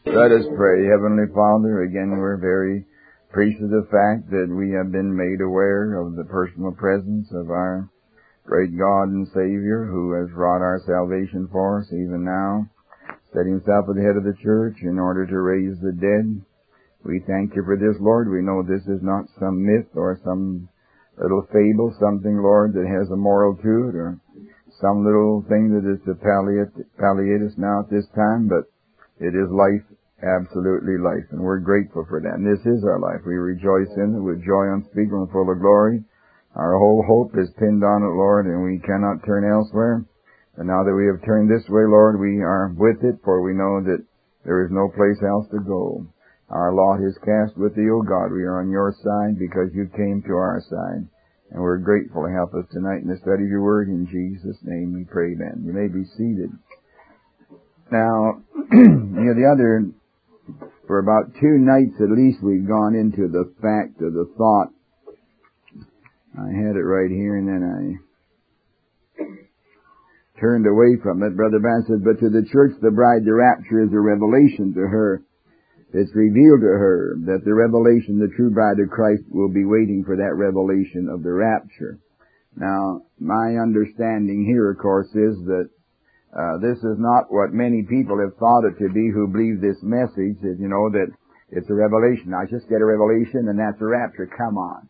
Let us pray. Heavenly Father, again we're very appreciative of the fact that we have been made aware of the personal presence of our great God and Savior who has wrought our salvation for us even now, set himself at the head of the church in order to raise the dead. We thank you for this, Lord. We know this is not some myth or some little fable, something, Lord, that has a moral to it, or some little thing that is to palliate us now at this time, but it is life, absolutely life, and we're grateful for that. And this is our life. We rejoice in it with joy unspeakable and full of glory. Our whole hope is pinned on it, Lord, and we cannot turn elsewhere. And now that we have turned this way, Lord, we are with it, for we know that there is no place else to go. Our lot is cast with thee, O God. We are on your side because you came to our side. And we're grateful to help us tonight in the study of your word. In Jesus' name we pray, amen. You may be seated. Now, for about 2 nights at least, we've gone into the fact of the thought. I had it right here and then I turned away from it. Brother Van said, but to the church, the bride, the rapture is a revelation to her. It's revealed to her that the revelation, the true bride of Christ, will be waiting for that revelation of the rapture. Now, my understanding here, of course, is that this is not what many people have thought it to be who believe this message, that, that it's a revelation. I just get a revelation and that's a rapture. Come on.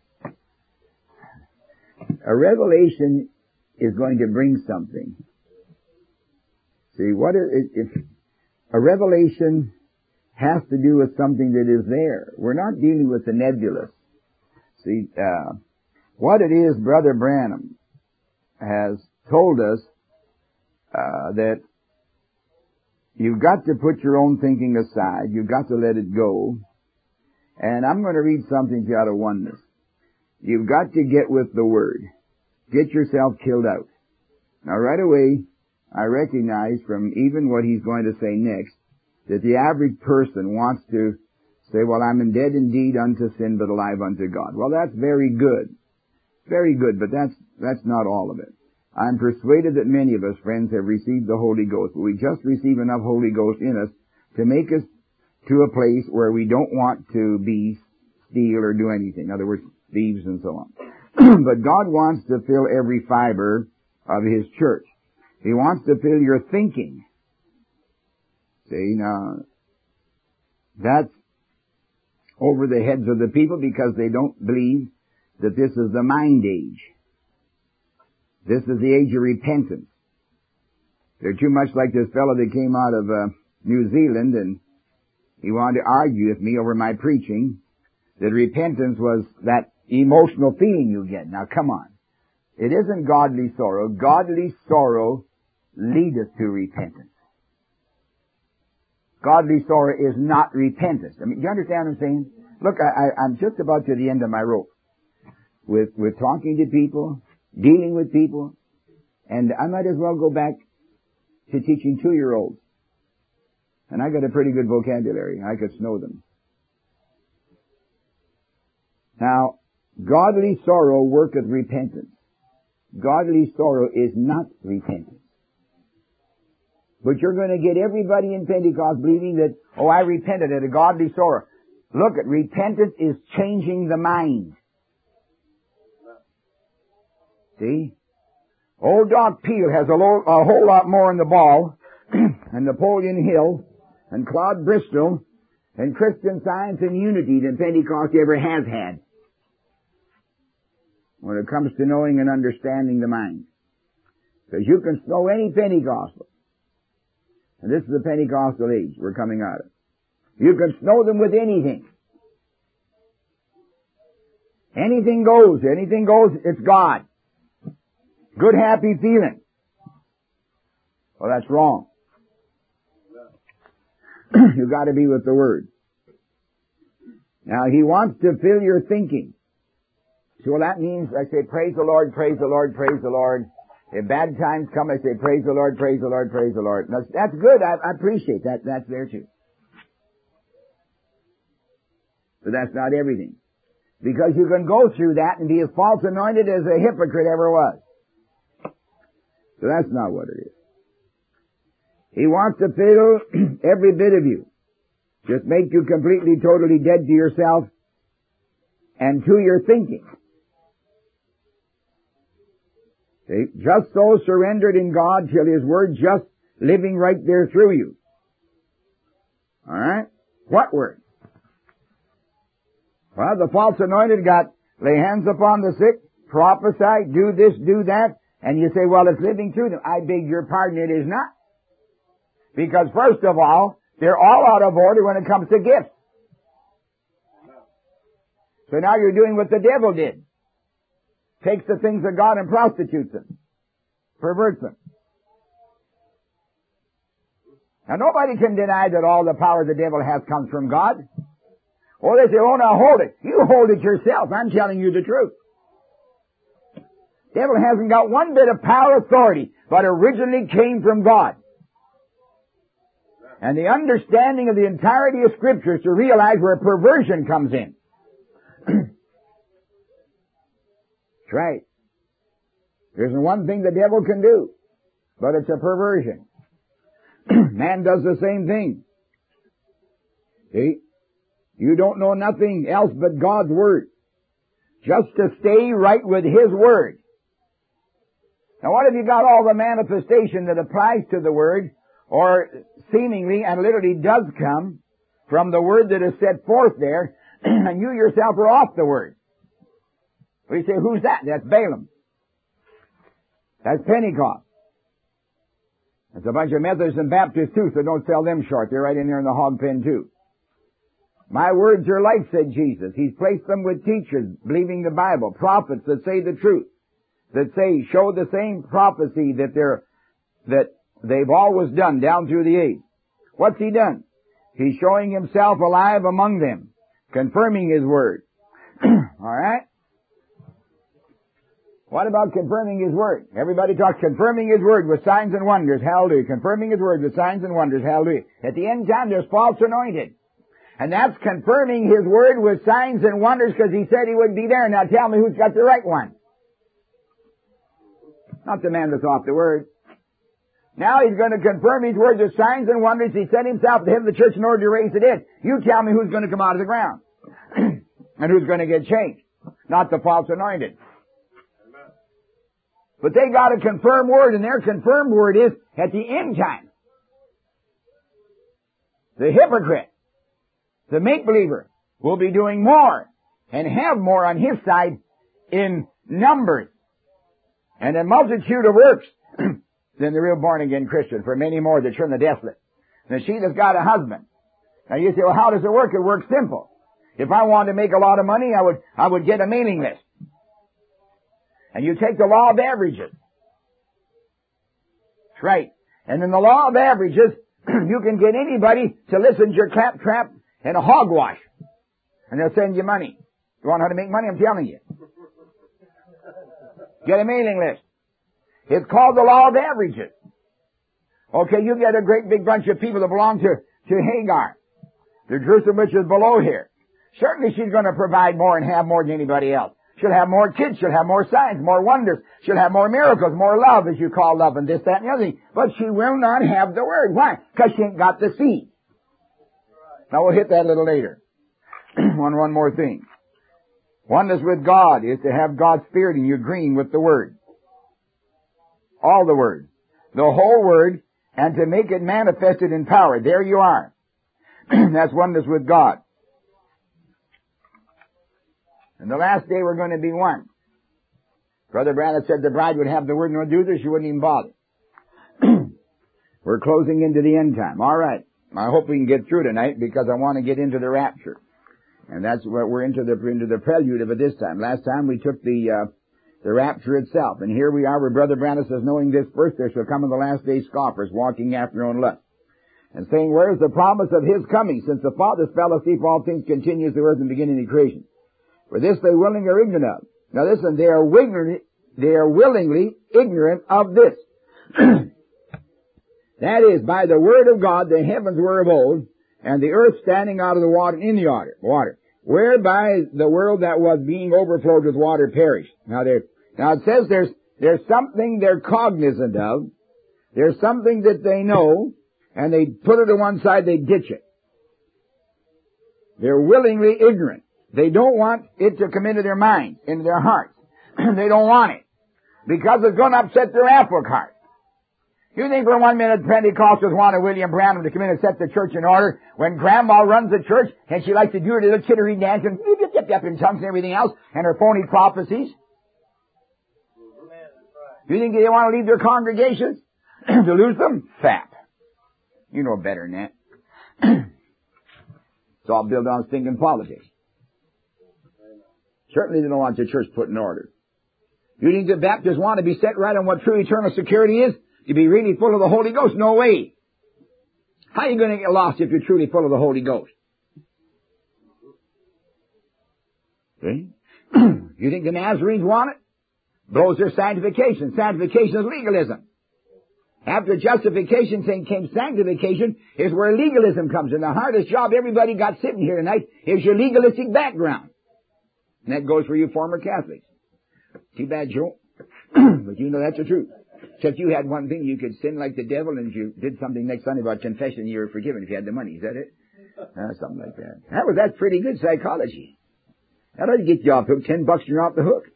A revelation is going to bring something. See, if a revelation has to do with something that is there. We're not dealing with the nebulous. See, what it is, Brother Branham has told us that you've got to put your own thinking aside. You've got to let it go. And I'm going to read something to you out of Oneness. You've got to get with the Word. Get yourself killed out. Now right away, I recognize from even what he's going to say next, that the average person wants to say, well, I'm dead indeed unto sin, but alive unto God. Well, that's very good. Very good, but that's not all of it. I'm persuaded that many of us, friends, have received the Holy Ghost, but we just receive enough Holy Ghost in us to make us to a place where we don't want to be, steal, or do anything. In other words, thieves and so on. But God wants to fill every fiber of His church. He wants to fill your thinking. See, now, that's over the heads of the people because they don't believe that this is the mind age. This is the age of repentance. They're too much like this fellow that came out of New Zealand, and he wanted to argue with me over my preaching that repentance was that emotional feeling you get. Now, come on. It isn't godly sorrow. Godly sorrow leadeth to repentance. Godly sorrow is not repentance. I mean, do you understand what I'm saying? Look, I'm just about to the end of my rope. With talking to people, dealing with people, and I might as well go back to teaching 2-year-olds. And I got a pretty good vocabulary. I could snow them. Now, godly sorrow worketh repentance. Godly sorrow is not repentance. But you're going to get everybody in Pentecost believing that, oh, I repented at a godly sorrow. Look, repentance is changing the mind. See? Old Doc Peel has a whole lot more in the ball, and Napoleon Hill, and Claude Bristol, and Christian Science and Unity than Pentecost ever has had when it comes to knowing and understanding the mind. Because you can snow any Pentecostal. And this is the Pentecostal age we're coming out of. You can snow them with anything. Anything goes. Anything goes, it's God. Good, happy feeling. Well, that's wrong. You've got to be with the Word. Now, He wants to fill your thinking. So that means I say, praise the Lord, praise the Lord, praise the Lord. If bad times come, I say, praise the Lord, praise the Lord, praise the Lord. Now, that's good. I appreciate that. That's there too. But that's not everything. Because you can go through that and be as false anointed as a hypocrite ever was. So that's not what it is. He wants to fill every bit of you. Just make you completely, totally dead to yourself and to your thinking. See? Just so surrendered in God till His Word just living right there through you. Alright? What Word? Well, the false anointed got lay hands upon the sick, prophesy, do this, do that, and you say, well, it's living through them. I beg your pardon, it is not. Because first of all, they're all out of order when it comes to gifts. So now you're doing what the devil did. Takes the things of God and prostitutes them. Perverts them. Now nobody can deny that all the power the devil has comes from God. Or they say, oh, now hold it. You hold it yourself. I'm telling you the truth. The devil hasn't got one bit of power authority, but originally came from God. And the understanding of the entirety of Scripture is to realize where perversion comes in. That's right. There isn't one thing the devil can do, but it's a perversion. Man does the same thing. See? You don't know nothing else but God's Word. Just to stay right with His Word. Now what if you got all the manifestation that applies to the Word, or seemingly and literally does come from the Word that is set forth there, and you yourself are off the Word? We say, who's that? That's Balaam. That's Pentecost. That's a bunch of Methodists and Baptists too, so don't sell them short. They're right in there in the hog pen too. My words are life, said Jesus. He's placed them with teachers, believing the Bible, prophets that say the truth, that say, show the same prophecy that they've always done down through the age. What's He done? He's showing Himself alive among them, confirming His Word. Alright? What about confirming His Word? Everybody talks confirming His Word with signs and wonders. Hallelujah. Confirming His Word with signs and wonders. Hallelujah. At the end time, there's false anointed. And that's confirming His Word with signs and wonders because He said He would be there. Now tell me who's got the right one. Not the man that's off the Word. Now He's going to confirm His Word with signs and wonders. He set Himself to head the church in order to raise the dead. You tell me who's going to come out of the ground. And who's going to get changed. Not the false anointed. But they got a confirmed word, and their confirmed word is at the end time. The hypocrite, the make-believer, will be doing more and have more on his side in numbers and a multitude of works than the real born-again Christian, for many more that turn the desolate. Now she that's got a husband. Now you say, well, how does it work? It works simple. If I wanted to make a lot of money, I would get a mailing list. And you take the law of averages. That's right. And in the law of averages, you can get anybody to listen to your claptrap and a hogwash. And they'll send you money. You want how to make money? I'm telling you. Get a mailing list. It's called the law of averages. Okay, you get a great big bunch of people that belong to Hagar. The Jerusalem which is below here. Certainly she's going to provide more and have more than anybody else. She'll have more kids, she'll have more signs, more wonders, she'll have more miracles, more love, as you call love, and this, that, and the other thing. But she will not have the Word. Why? Because she ain't got the seed. Now we'll hit that a little later. One more thing. Oneness with God is to have God's Spirit in you agreeing with the Word. All the Word. The whole Word, and to make it manifested in power. There you are. That's oneness with God. And the last day we're going to be one. Brother Branham said the bride would have the Word and would do this, she wouldn't even bother. We're closing into the end time. All right. I hope we can get through tonight because I want to get into the rapture. And that's what we're into the prelude of it this time. Last time we took the rapture itself. And here we are where Brother Branham says, knowing this first, there shall come in the last day scoffers walking after their own lust. And saying, where is the promise of His coming? Since the Father's fell asleep, all things continues the earth and beginning of creation. For this they willingly are ignorant of. Now listen, they are willingly ignorant of this. That is, by the word of God, the heavens were of old, and the earth standing out of the water in the water, whereby the world that was being overflowed with water perished. Now it says there's something they're cognizant of. There's something that they know, and they put it to one side, they ditch it. They're willingly ignorant. They don't want it to come into their minds, into their hearts. They don't want it. Because it's going to upset their apple cart. You think for 1 minute Pentecostals wanted William Branham to come in and set the church in order when Grandma runs the church and she likes to do her little chittery dance and yip in tongues and everything else and her phony prophecies? You think they want to leave their congregations to lose them? Fap. You know better than that. It's all built on stinking politics. Certainly they don't want the church put in order. You think the Baptists want to be set right on what true eternal security is? To be really full of the Holy Ghost? No way. How are you going to get lost if you're truly full of the Holy Ghost? See? You think the Nazarenes want it? Blows their sanctification. Sanctification is legalism. After justification came sanctification is where legalism comes in. The hardest job everybody got sitting here tonight is your legalistic background. And that goes for you former Catholics. Too bad, Joe. But you know that's the truth. Except you had one thing, you could sin like the devil, and if you did something next Sunday about confession, you were forgiven if you had the money. Is that it? Something like that. That's pretty good psychology. That ought to get you off the hook. $10 and you're off the hook.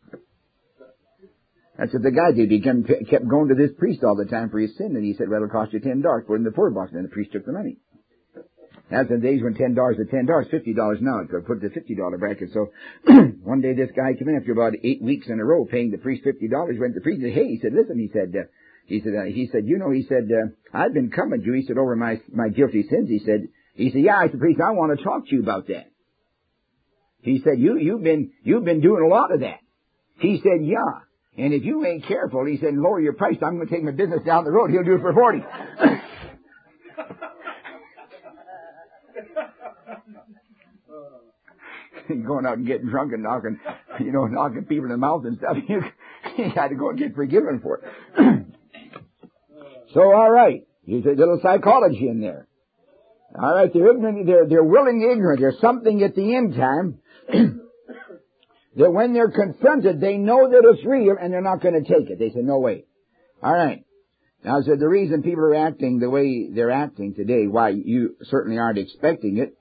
That's what the guy did. He kept going to this priest all the time for his sin, and he said, well, it'll cost you $10. Put it in the poor box, and then the priest took the money. That's in the days when $10 is $10, $50 now. So put the $50 bracket. So one day this guy came in after about 8 weeks in a row paying the priest $50. Went to the priest and said, hey, he said, listen, I've been coming to you. He said, over my guilty sins. He said, yeah, I said, priest, I want to talk to you about that. He said, you've been doing a lot of that. He said, yeah. And if you ain't careful, he said, lower your price. I'm going to take my business down the road. He'll do it for 40. Going out and getting drunk and knocking people in the mouth and stuff. You had to go and get forgiven for it. So, all right. There's a little psychology in there. All right. They're ignorant. They're willingly ignorant. There's something at the end time that when they're confronted, they know that it's real and they're not going to take it. They say, no way. All right. Now, so the reason people are acting the way they're acting today, why you certainly aren't expecting it,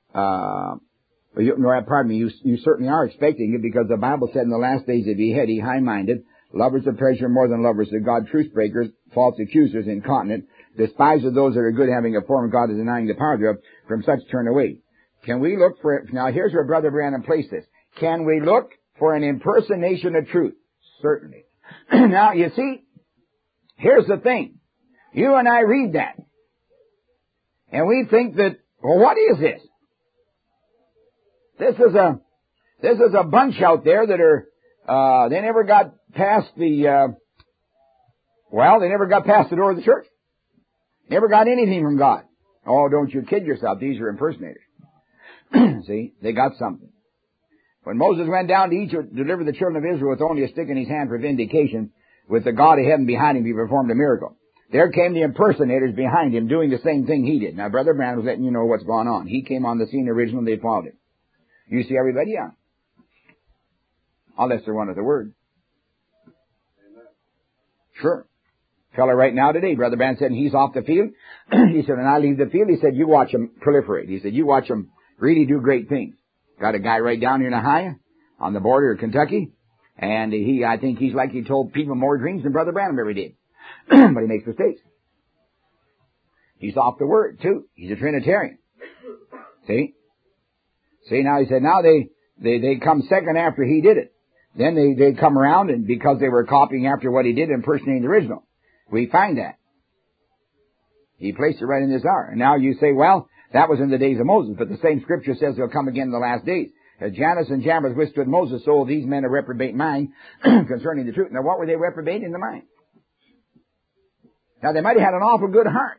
you certainly are expecting it because the Bible said in the last days they'd be heady, high-minded, lovers of pleasure more than lovers of God, truth breakers, false accusers, incontinent, despisers those that are good, having a form of God and denying the power thereof, from such turn away. Can we look for it? Now here's where Brother Branham placed this. Can we look for an impersonation of truth? Certainly. Now you see, here's the thing. You and I read that. And we think that, well, what is this? This is a bunch out there that are, they never got past they never got past the door of the church. Never got anything from God. Oh, don't you kid yourself. These are impersonators. See, they got something. When Moses went down to Egypt to deliver the children of Israel with only a stick in his hand for vindication, with the God of heaven behind him, he performed a miracle. There came the impersonators behind him doing the same thing he did. Now, Brother Branham was letting you know what's going on. He came on the scene originally, they followed him. You see everybody? Yeah. Unless they're one of the Word. Sure. Fellow right now today, Brother Branham said, he's off the field. He said, when I leave the field, he said, you watch him proliferate. He said, you watch him really do great things. Got a guy right down here in Ohio, on the border of Kentucky, and I think he's like he told people more dreams than Brother Branham ever did. But he makes mistakes. He's off the Word, too. He's a Trinitarian. See, now he said, now they come second after he did it. Then they come around, and because they were copying after what he did, impersonating the original. We find that. He placed it right in this hour. And now you say, well, that was in the days of Moses, but the same scripture says they'll come again in the last days. As Jannes and Jambres withstood Moses, so these men are reprobate mind concerning the truth. Now what were they reprobate in the mind? Now they might have had an awful good heart.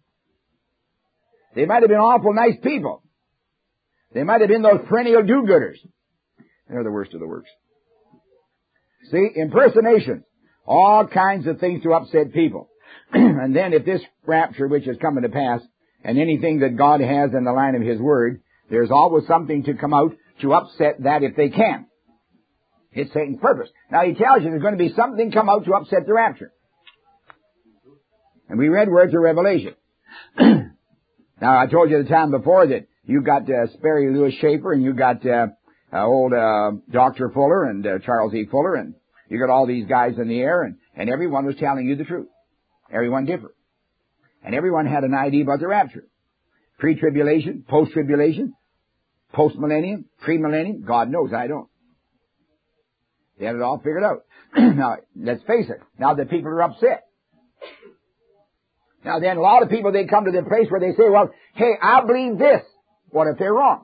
They might have been awful nice people. They might have been those perennial do-gooders. They're the worst of the worst. See, impersonations. All kinds of things to upset people. And then if this rapture which is coming to pass, and anything that God has in the line of His Word, there's always something to come out to upset that if they can. It's Satan's purpose. Now he tells you there's going to be something come out to upset the rapture. And we read words of Revelation. Now I told you the time before that You got Sperry Lewis Schaefer, and you got old Dr. Fuller and Charles E. Fuller, and you got all these guys in the air, and everyone was telling you the truth. Everyone different. And everyone had an idea about the rapture. Pre-tribulation, post-tribulation, post-millennium, pre-millennium, God knows, I don't. They had it all figured out. Now, let's face it, now the people are upset. Now then, a lot of people, they come to the place where they say, well, hey, I believe this. What if they're wrong?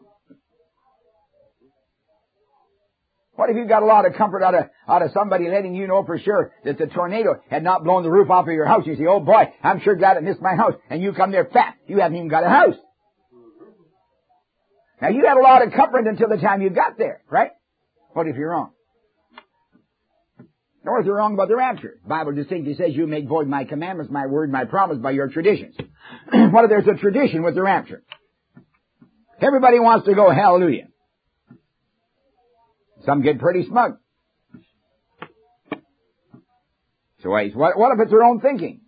What if you got a lot of comfort out of somebody letting you know for sure that the tornado had not blown the roof off of your house? You say, oh boy, I'm sure glad it missed my house. And you come there fat. You haven't even got a house. Now you had a lot of comfort until the time you got there, right? What if you're wrong? Nor if you're wrong about the rapture. The Bible distinctly says you make void my commandments, my word, my promise by your traditions. What if there's a tradition with the rapture? Everybody wants to go hallelujah. Some get pretty smug. So what if it's their own thinking?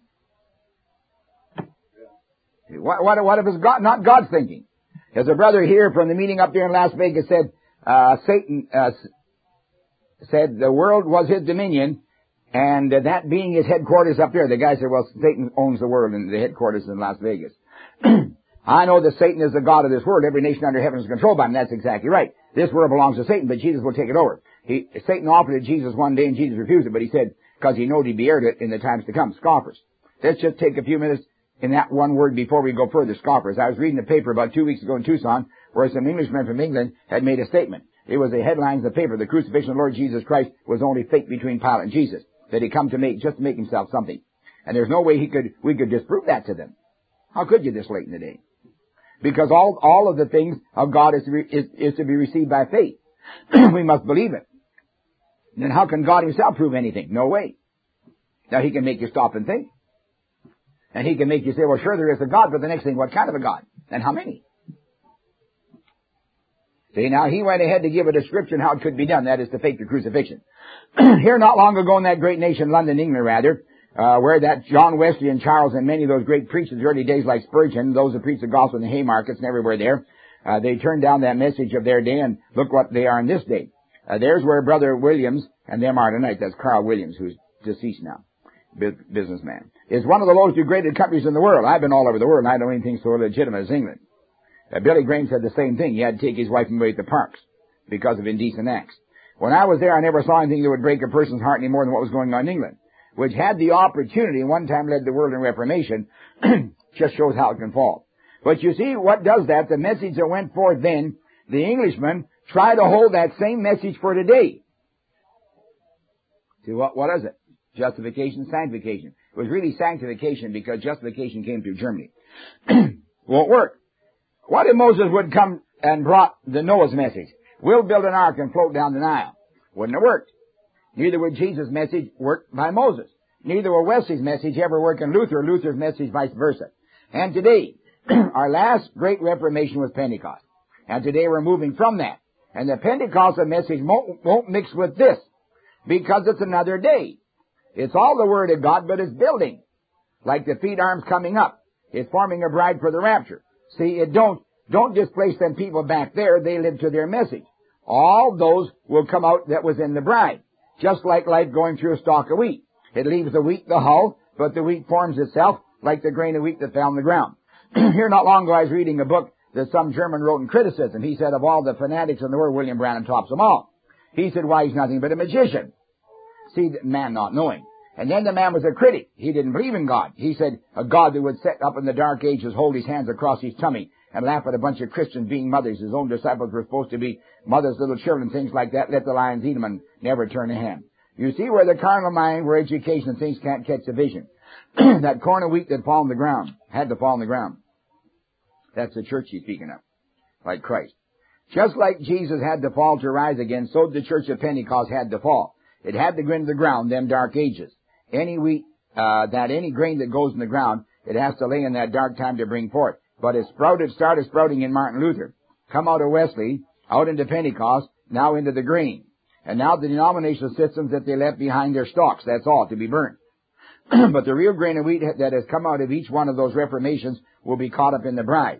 What if it's not God's thinking? There's a brother here from the meeting up there in Las Vegas said, Satan said the world was his dominion, and that being his headquarters up there. The guy said, well, Satan owns the world, and the headquarters is in Las Vegas. I know that Satan is the god of this world. Every nation under heaven is controlled by him. That's exactly right. This world belongs to Satan, but Jesus will take it over. Satan offered it to Jesus one day, and Jesus refused it, but he said, because he knew he'd be heir to it in the times to come. Scoffers. Let's just take a few minutes in that one word before we go further. Scoffers. I was reading the paper about 2 weeks ago in Tucson, where some Englishmen from England had made a statement. It was the headlines of the paper. The crucifixion of the Lord Jesus Christ was only fake between Pilate and Jesus. That he come to just to make himself something. And there's no way we could disprove that to them. How could you this late in the day? Because all of the things of God is to be received by faith. We must believe it. And then how can God himself prove anything? No way. Now he can make you stop and think. And he can make you say, well, sure there is a God, but the next thing, what kind of a God? And how many? See, now he went ahead to give a description how it could be done. That is to fake the crucifixion. Here not long ago in that great nation, London, England rather, where that John Wesley and Charles and many of those great preachers in the early days like Spurgeon, those who preached the gospel in the Haymarkets and everywhere there, they turned down that message of their day, and look what they are in this day. There's where Brother Williams, and them are tonight, that's Carl Williams, who's deceased now, businessman, is one of the most degraded countries in the world. I've been all over the world, and I don't know anything so legitimate as England. Billy Graham said the same thing. He had to take his wife away to the parks because of indecent acts. When I was there, I never saw anything that would break a person's heart any more than what was going on in England, which had the opportunity, one time led the world in Reformation, just shows how it can fall. But you see, what does that? The message that went forth then, the Englishmen try to hold that same message for today. See, what is it? Justification, sanctification. It was really sanctification because justification came through Germany. Won't work. What if Moses would come and brought the Noah's message? We'll build an ark and float down the Nile. Wouldn't have worked. Neither would Jesus' message work by Moses. Neither will Wesley's message ever work in Luther, Luther's message vice versa. And today, our last great Reformation was Pentecost. And today we're moving from that. And the Pentecostal message won't mix with this because it's another day. It's all the Word of God, but it's building. Like the feet arms coming up. It's forming a bride for the rapture. See, it don't displace them people back there. They live to their message. All those will come out that was in the bride. Just like life going through a stalk of wheat. It leaves the wheat the hull, but the wheat forms itself like the grain of wheat that fell on the ground. Here not long ago I was reading a book that some German wrote in criticism. He said of all the fanatics in the world, William Branham tops them all. He said, why, he's nothing but a magician. See, the man not knowing. And then the man was a critic. He didn't believe in God. He said a God that would set up in the dark ages, hold his hands across his tummy, and laugh at a bunch of Christians being mothers. His own disciples were supposed to be mothers, little children, things like that. Let the lions eat them and never turn a hand. You see where the carnal mind, where education and things can't catch the vision. That corn of wheat that fell on the ground, had to fall on the ground. That's the church he's speaking of, like Christ. Just like Jesus had to fall to rise again, so the church of Pentecost had to fall. It had to go into the ground, them dark ages. Any wheat, any grain that goes in the ground, it has to lay in that dark time to bring forth. But it started sprouting in Martin Luther. Come out of Wesley, out into Pentecost, now into the grain. And now the denominational systems that they left behind their stalks, that's all, to be burnt. But the real grain of wheat that has come out of each one of those reformations will be caught up in the bride.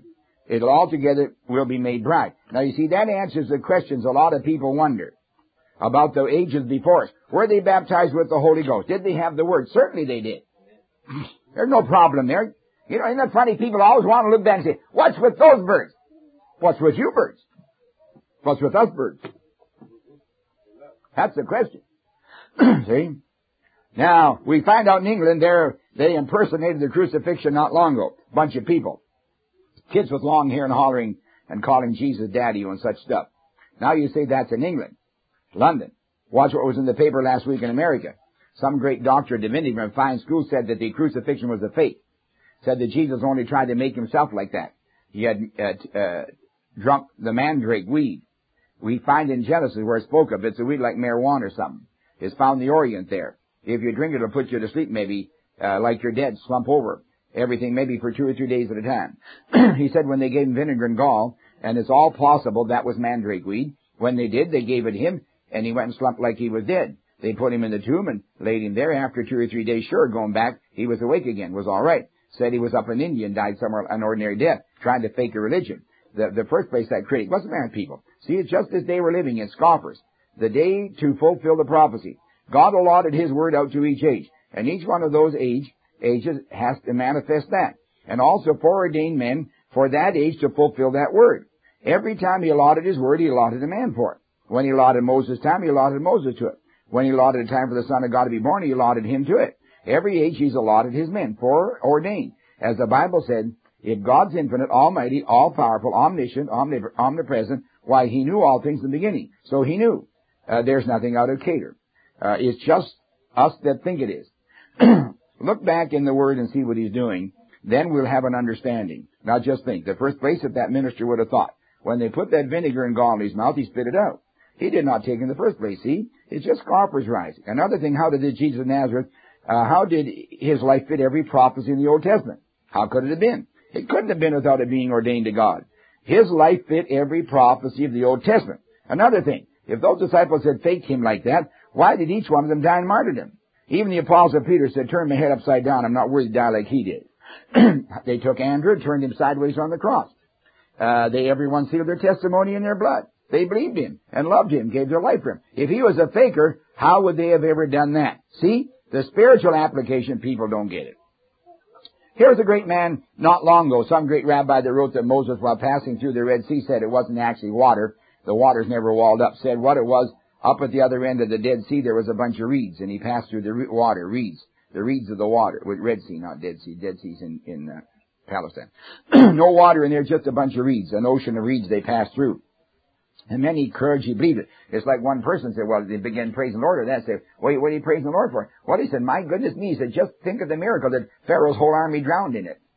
It'll altogether will be made bright. Now you see, that answers the questions a lot of people wonder about the ages before us. Were they baptized with the Holy Ghost? Did they have the Word? Certainly they did. There's no problem there. You know, isn't that funny? People always want to look back and say, what's with those birds? What's with you birds? What's with us birds? That's the question. See? Now, we find out in England they impersonated the crucifixion not long ago. Bunch of people. Kids with long hair and hollering and calling Jesus Daddy and such stuff. Now you say that's in England. London. Watch what was in the paper last week in America. Some great doctor of divinity from a fine school said that the crucifixion was a fake. Said that Jesus only tried to make himself like that. He had drunk the mandrake weed. We find in Genesis where it spoke of it's a weed like marijuana or something. It's found in the Orient there. If you drink it, it'll put you to sleep maybe, like you're dead, slump over. Everything maybe for 2 or 3 days at a time. He said when they gave him vinegar and gall, and it's all possible that was mandrake weed. When they did, they gave it him, and he went and slumped like he was dead. They put him in the tomb and laid him there. After 2 or 3 days, sure, going back, he was awake again, was all right. Said he was up in India and died somewhere an ordinary death, trying to fake a religion. The first place that critic, what's the matter with people? See, it's just as they were living in scoffers. The day to fulfill the prophecy. God allotted His word out to each age, and each one of those ages has to manifest that. And also foreordained men for that age to fulfill that word. Every time He allotted His word, He allotted a man for it. When He allotted Moses' time, He allotted Moses to it. When He allotted a time for the Son of God to be born, He allotted him to it. Every age He's allotted His men, foreordained. As the Bible said, if God's infinite, almighty, all-powerful, omniscient, omnipresent, why, He knew all things in the beginning. So He knew. There's nothing out of cater. It's just us that think it is. Look back in the Word and see what He's doing. Then we'll have an understanding. Now just think. The first place that minister would have thought, when they put that vinegar and gall in his mouth, he spit it out. He did not take it in the first place, see? It's just scoffers rising. Another thing, how did Jesus of Nazareth, how did His life fit every prophecy in the Old Testament? How could it have been? It couldn't have been without it being ordained to God. His life fit every prophecy of the Old Testament. Another thing, if those disciples had faked Him like that, why did each one of them die in martyrdom? Even the Apostle Peter said, turn my head upside down. I'm not worthy to die like he did. They took Andrew, turned him sideways on the cross. Everyone sealed their testimony in their blood. They believed Him and loved Him, gave their life for Him. If He was a faker, how would they have ever done that? See? The spiritual application, people don't get it. Here's a great man not long ago, some great rabbi that wrote that Moses, while passing through the Red Sea, said it wasn't actually water. The water's never walled up. Said what it was, up at the other end of the Dead Sea, there was a bunch of reeds, and he passed through the water, reeds. The reeds of the water, with Red Sea, not Dead Sea. Dead Sea's in Palestine. No water in there, just a bunch of reeds, an ocean of reeds they passed through. And many clergy believed it. It's like one person said, well, they began praising the Lord, and that said, what are you praising the Lord for? Well, he said, my goodness me, he said, just think of the miracle that Pharaoh's whole army drowned in it.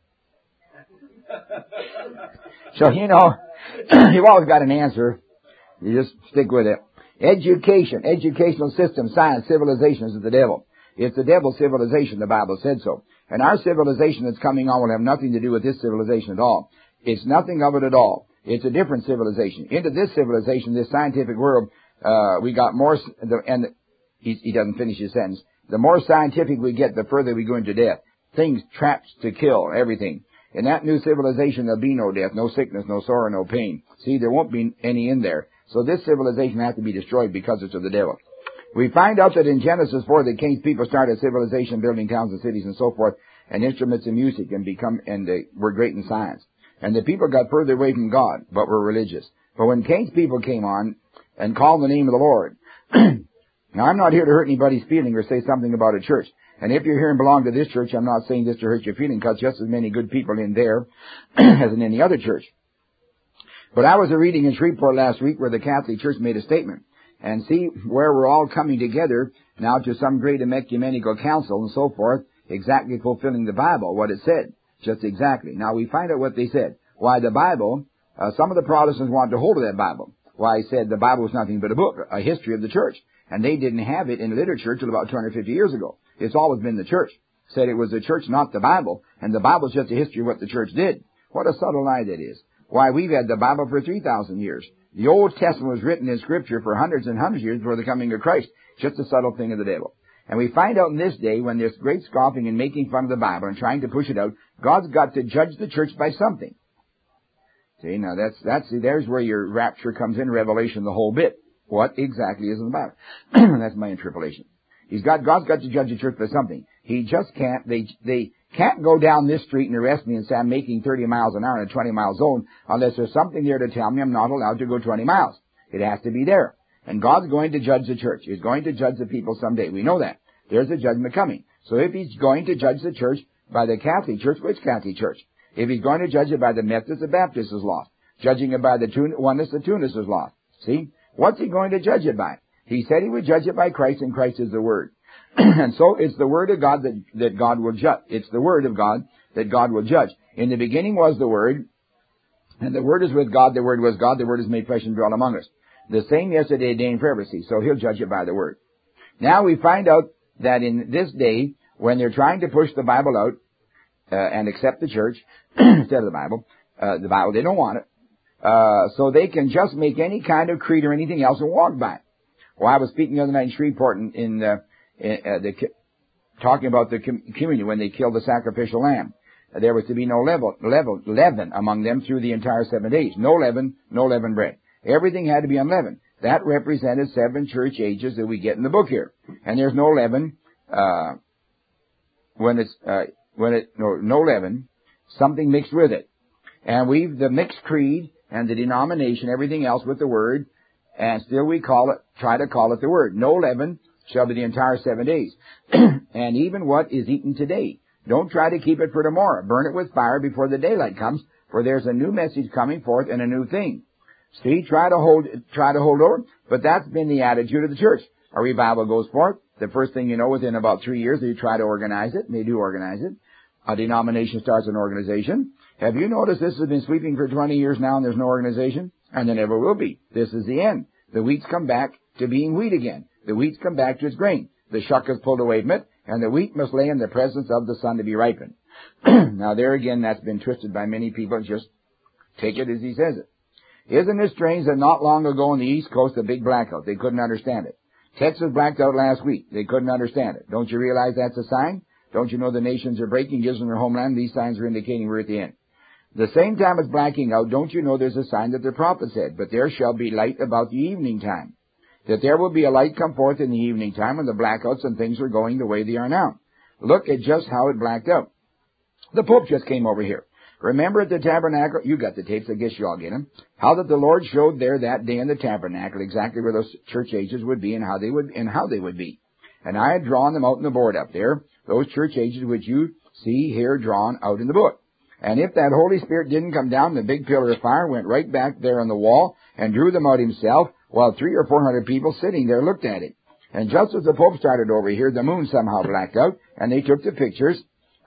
So, you know, you've always got an answer. You just stick with it. Education, educational system, science, civilization is the devil. It's the devil's civilization, the Bible said so. And our civilization that's coming on will have nothing to do with this civilization at all. It's nothing of it at all. It's a different civilization. Into this civilization, this scientific world, we got more, and he doesn't finish his sentence. The more scientific we get, the further we go into death. Things trapped to kill, everything. In that new civilization, there'll be no death, no sickness, no sorrow, no pain. See, there won't be any in there. So this civilization has to be destroyed because it's of the devil. We find out that in Genesis 4, the Cain's people started civilization, building towns and cities and so forth, and instruments and music, and were great in science. And the people got further away from God, but were religious. But when Cain's people came on and called the name of the Lord, now I'm not here to hurt anybody's feeling or say something about a church. And if you're here and belong to this church, I'm not saying this to hurt your feeling, because just as many good people in there as in any other church. But I was reading in Shreveport last week where the Catholic Church made a statement. And see where we're all coming together now to some great ecumenical council and so forth, exactly fulfilling the Bible, what it said. Just exactly. Now we find out what they said. Why the Bible, some of the Protestants wanted to hold to that Bible. Why he said the Bible was nothing but a book, a history of the church. And they didn't have it in literature till about 250 years ago. It's always been the church. Said it was the church, not the Bible. And the Bible's just a history of what the church did. What a subtle lie that is. Why, we've had the Bible for 3,000 years. The Old Testament was written in Scripture for hundreds and hundreds of years before the coming of Christ. Just a subtle thing of the devil. And we find out in this day, when there's great scoffing and making fun of the Bible and trying to push it out, God's got to judge the church by something. See, now there's where your rapture comes in, Revelation, the whole bit. What exactly is in the Bible? That's my interpolation. God's got to judge the church for something. He just can't, they can't go down this street and arrest me and say I'm making 30 miles an hour in a 20 mile zone unless there's something there to tell me I'm not allowed to go 20 miles. It has to be there. And God's going to judge the church. He's going to judge the people someday. We know that. There's a judgment coming. So if he's going to judge the church by the Catholic Church, which Catholic Church? If he's going to judge it by the Methodists, the Baptists is lost. Judging it by the Oneness, the Tunists is lost. See? What's he going to judge it by? He said he would judge it by Christ, and Christ is the Word. And so it's the Word of God that God will judge. It's the Word of God that God will judge. In the beginning was the Word, and the Word is with God, the Word was God, the Word is made flesh and dwelt among us. The same yesterday, today, and forever. See, so he'll judge it by the Word. Now we find out that in this day, when they're trying to push the Bible out, and accept the church instead of the Bible, they don't want it. So they can just make any kind of creed or anything else and walk by it. Well, I was speaking the other night in Shreveport talking about the communion when they killed the sacrificial lamb. There was to be no leaven among them through the entire 7 days. No leaven bread. Everything had to be unleavened. That represented 7 church ages that we get in the book here. And there's no leaven, no leaven, something mixed with it. And we've the mixed creed and the denomination, everything else with the Word, and still we try to call it the Word. No leaven shall be the entire 7 days. And even what is eaten today. Don't try to keep it for tomorrow. Burn it with fire before the daylight comes, for there's a new message coming forth and a new thing. See, try to hold over. But that's been the attitude of the church. A revival goes forth. The first thing you know, within about 3 years, they try to organize it, and they do organize it. A denomination starts an organization. Have you noticed this has been sweeping for 20 years now and there's no organization? And there never will be. This is the end. The wheats come back to being wheat again. The wheats come back to its grain. The shuck is pulled away from it, and the wheat must lay in the presence of the sun to be ripened. Now there again, that's been twisted by many people. Just take it as he says it. Isn't it strange that not long ago on the East Coast, a big blackout, they couldn't understand it. Texas blacked out last week. They couldn't understand it. Don't you realize that's a sign? Don't you know the nations are breaking, gives them their homeland? These signs are indicating we're at the end. The same time as blacking out, don't you know there's a sign that the prophet said, but there shall be light about the evening time. That there will be a light come forth in the evening time when the blackouts and things are going the way they are now. Look at just how it blacked out. The Pope just came over here. Remember at the tabernacle, you got the tapes, I guess you all get them, how that the Lord showed there that day in the tabernacle exactly where those church ages would be and how they would be. And I had drawn them out in the board up there, those church ages which you see here drawn out in the book. And if that Holy Spirit didn't come down, the big pillar of fire went right back there on the wall and drew them out himself, while 300 or 400 people sitting there looked at it. And just as the Pope started over here, the moon somehow blacked out, and they took the pictures,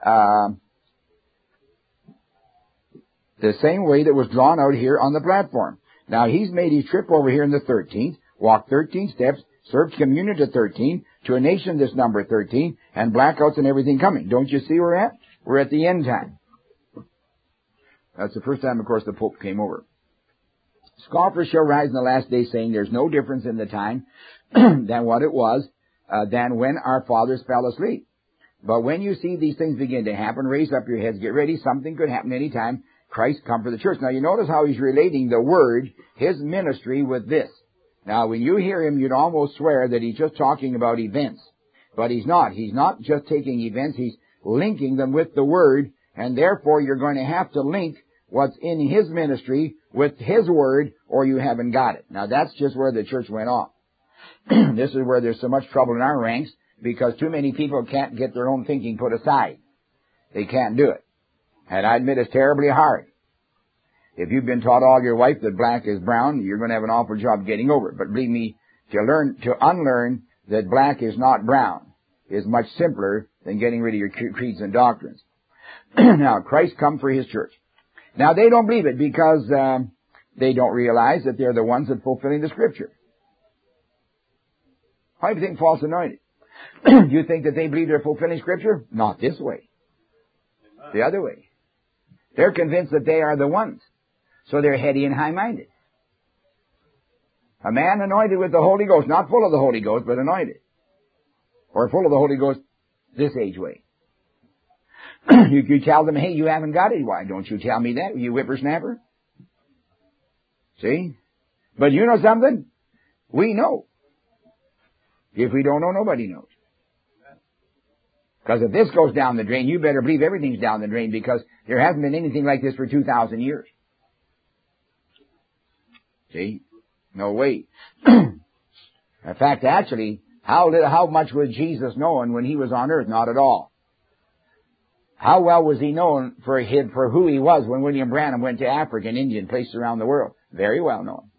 the same way that was drawn out here on the platform. Now, he's made his trip over here in the 13th, walked 13 steps, served communion to 13, to a nation this number 13, and blackouts and everything coming. Don't you see where we're at? We're at the end time. That's the first time, of course, the Pope came over. Scoffers shall rise in the last day, saying there's no difference in the time than what it was, than when our fathers fell asleep. But when you see these things begin to happen, raise up your heads, get ready. Something could happen any time. Christ come for the church. Now you notice how he's relating the word, his ministry, with this. Now when you hear him, you'd almost swear that he's just talking about events. But he's not. He's not just taking events. He's linking them with the word. And therefore you're going to have to link what's in his ministry with his word, or you haven't got it. Now that's just where the church went off. This is where there's so much trouble in our ranks, because too many people can't get their own thinking put aside. They can't do it. And I admit it's terribly hard. If you've been taught all your life that black is brown, you're going to have an awful job getting over it. But believe me, to unlearn that black is not brown is much simpler than getting rid of your creeds and doctrines. Now, Christ come for his church. Now, they don't believe it because they don't realize that they're the ones that fulfilling the Scripture. How do you think false anointed? Do you think that they believe they're fulfilling Scripture? Not this way. The other way. They're convinced that they are the ones. So they're heady and high-minded. A man anointed with the Holy Ghost, not full of the Holy Ghost, but anointed. Or full of the Holy Ghost this age way. You tell them, hey, you haven't got it. Why don't you tell me that, you whippersnapper? See? But you know something? We know. If we don't know, nobody knows. Because if this goes down the drain, you better believe everything's down the drain, because there hasn't been anything like this for 2,000 years. See? No way. In fact, actually, how much was Jesus known when he was on earth? Not at all. How well was he known for who he was when William Branham went to Africa and India and places around the world? Very well known.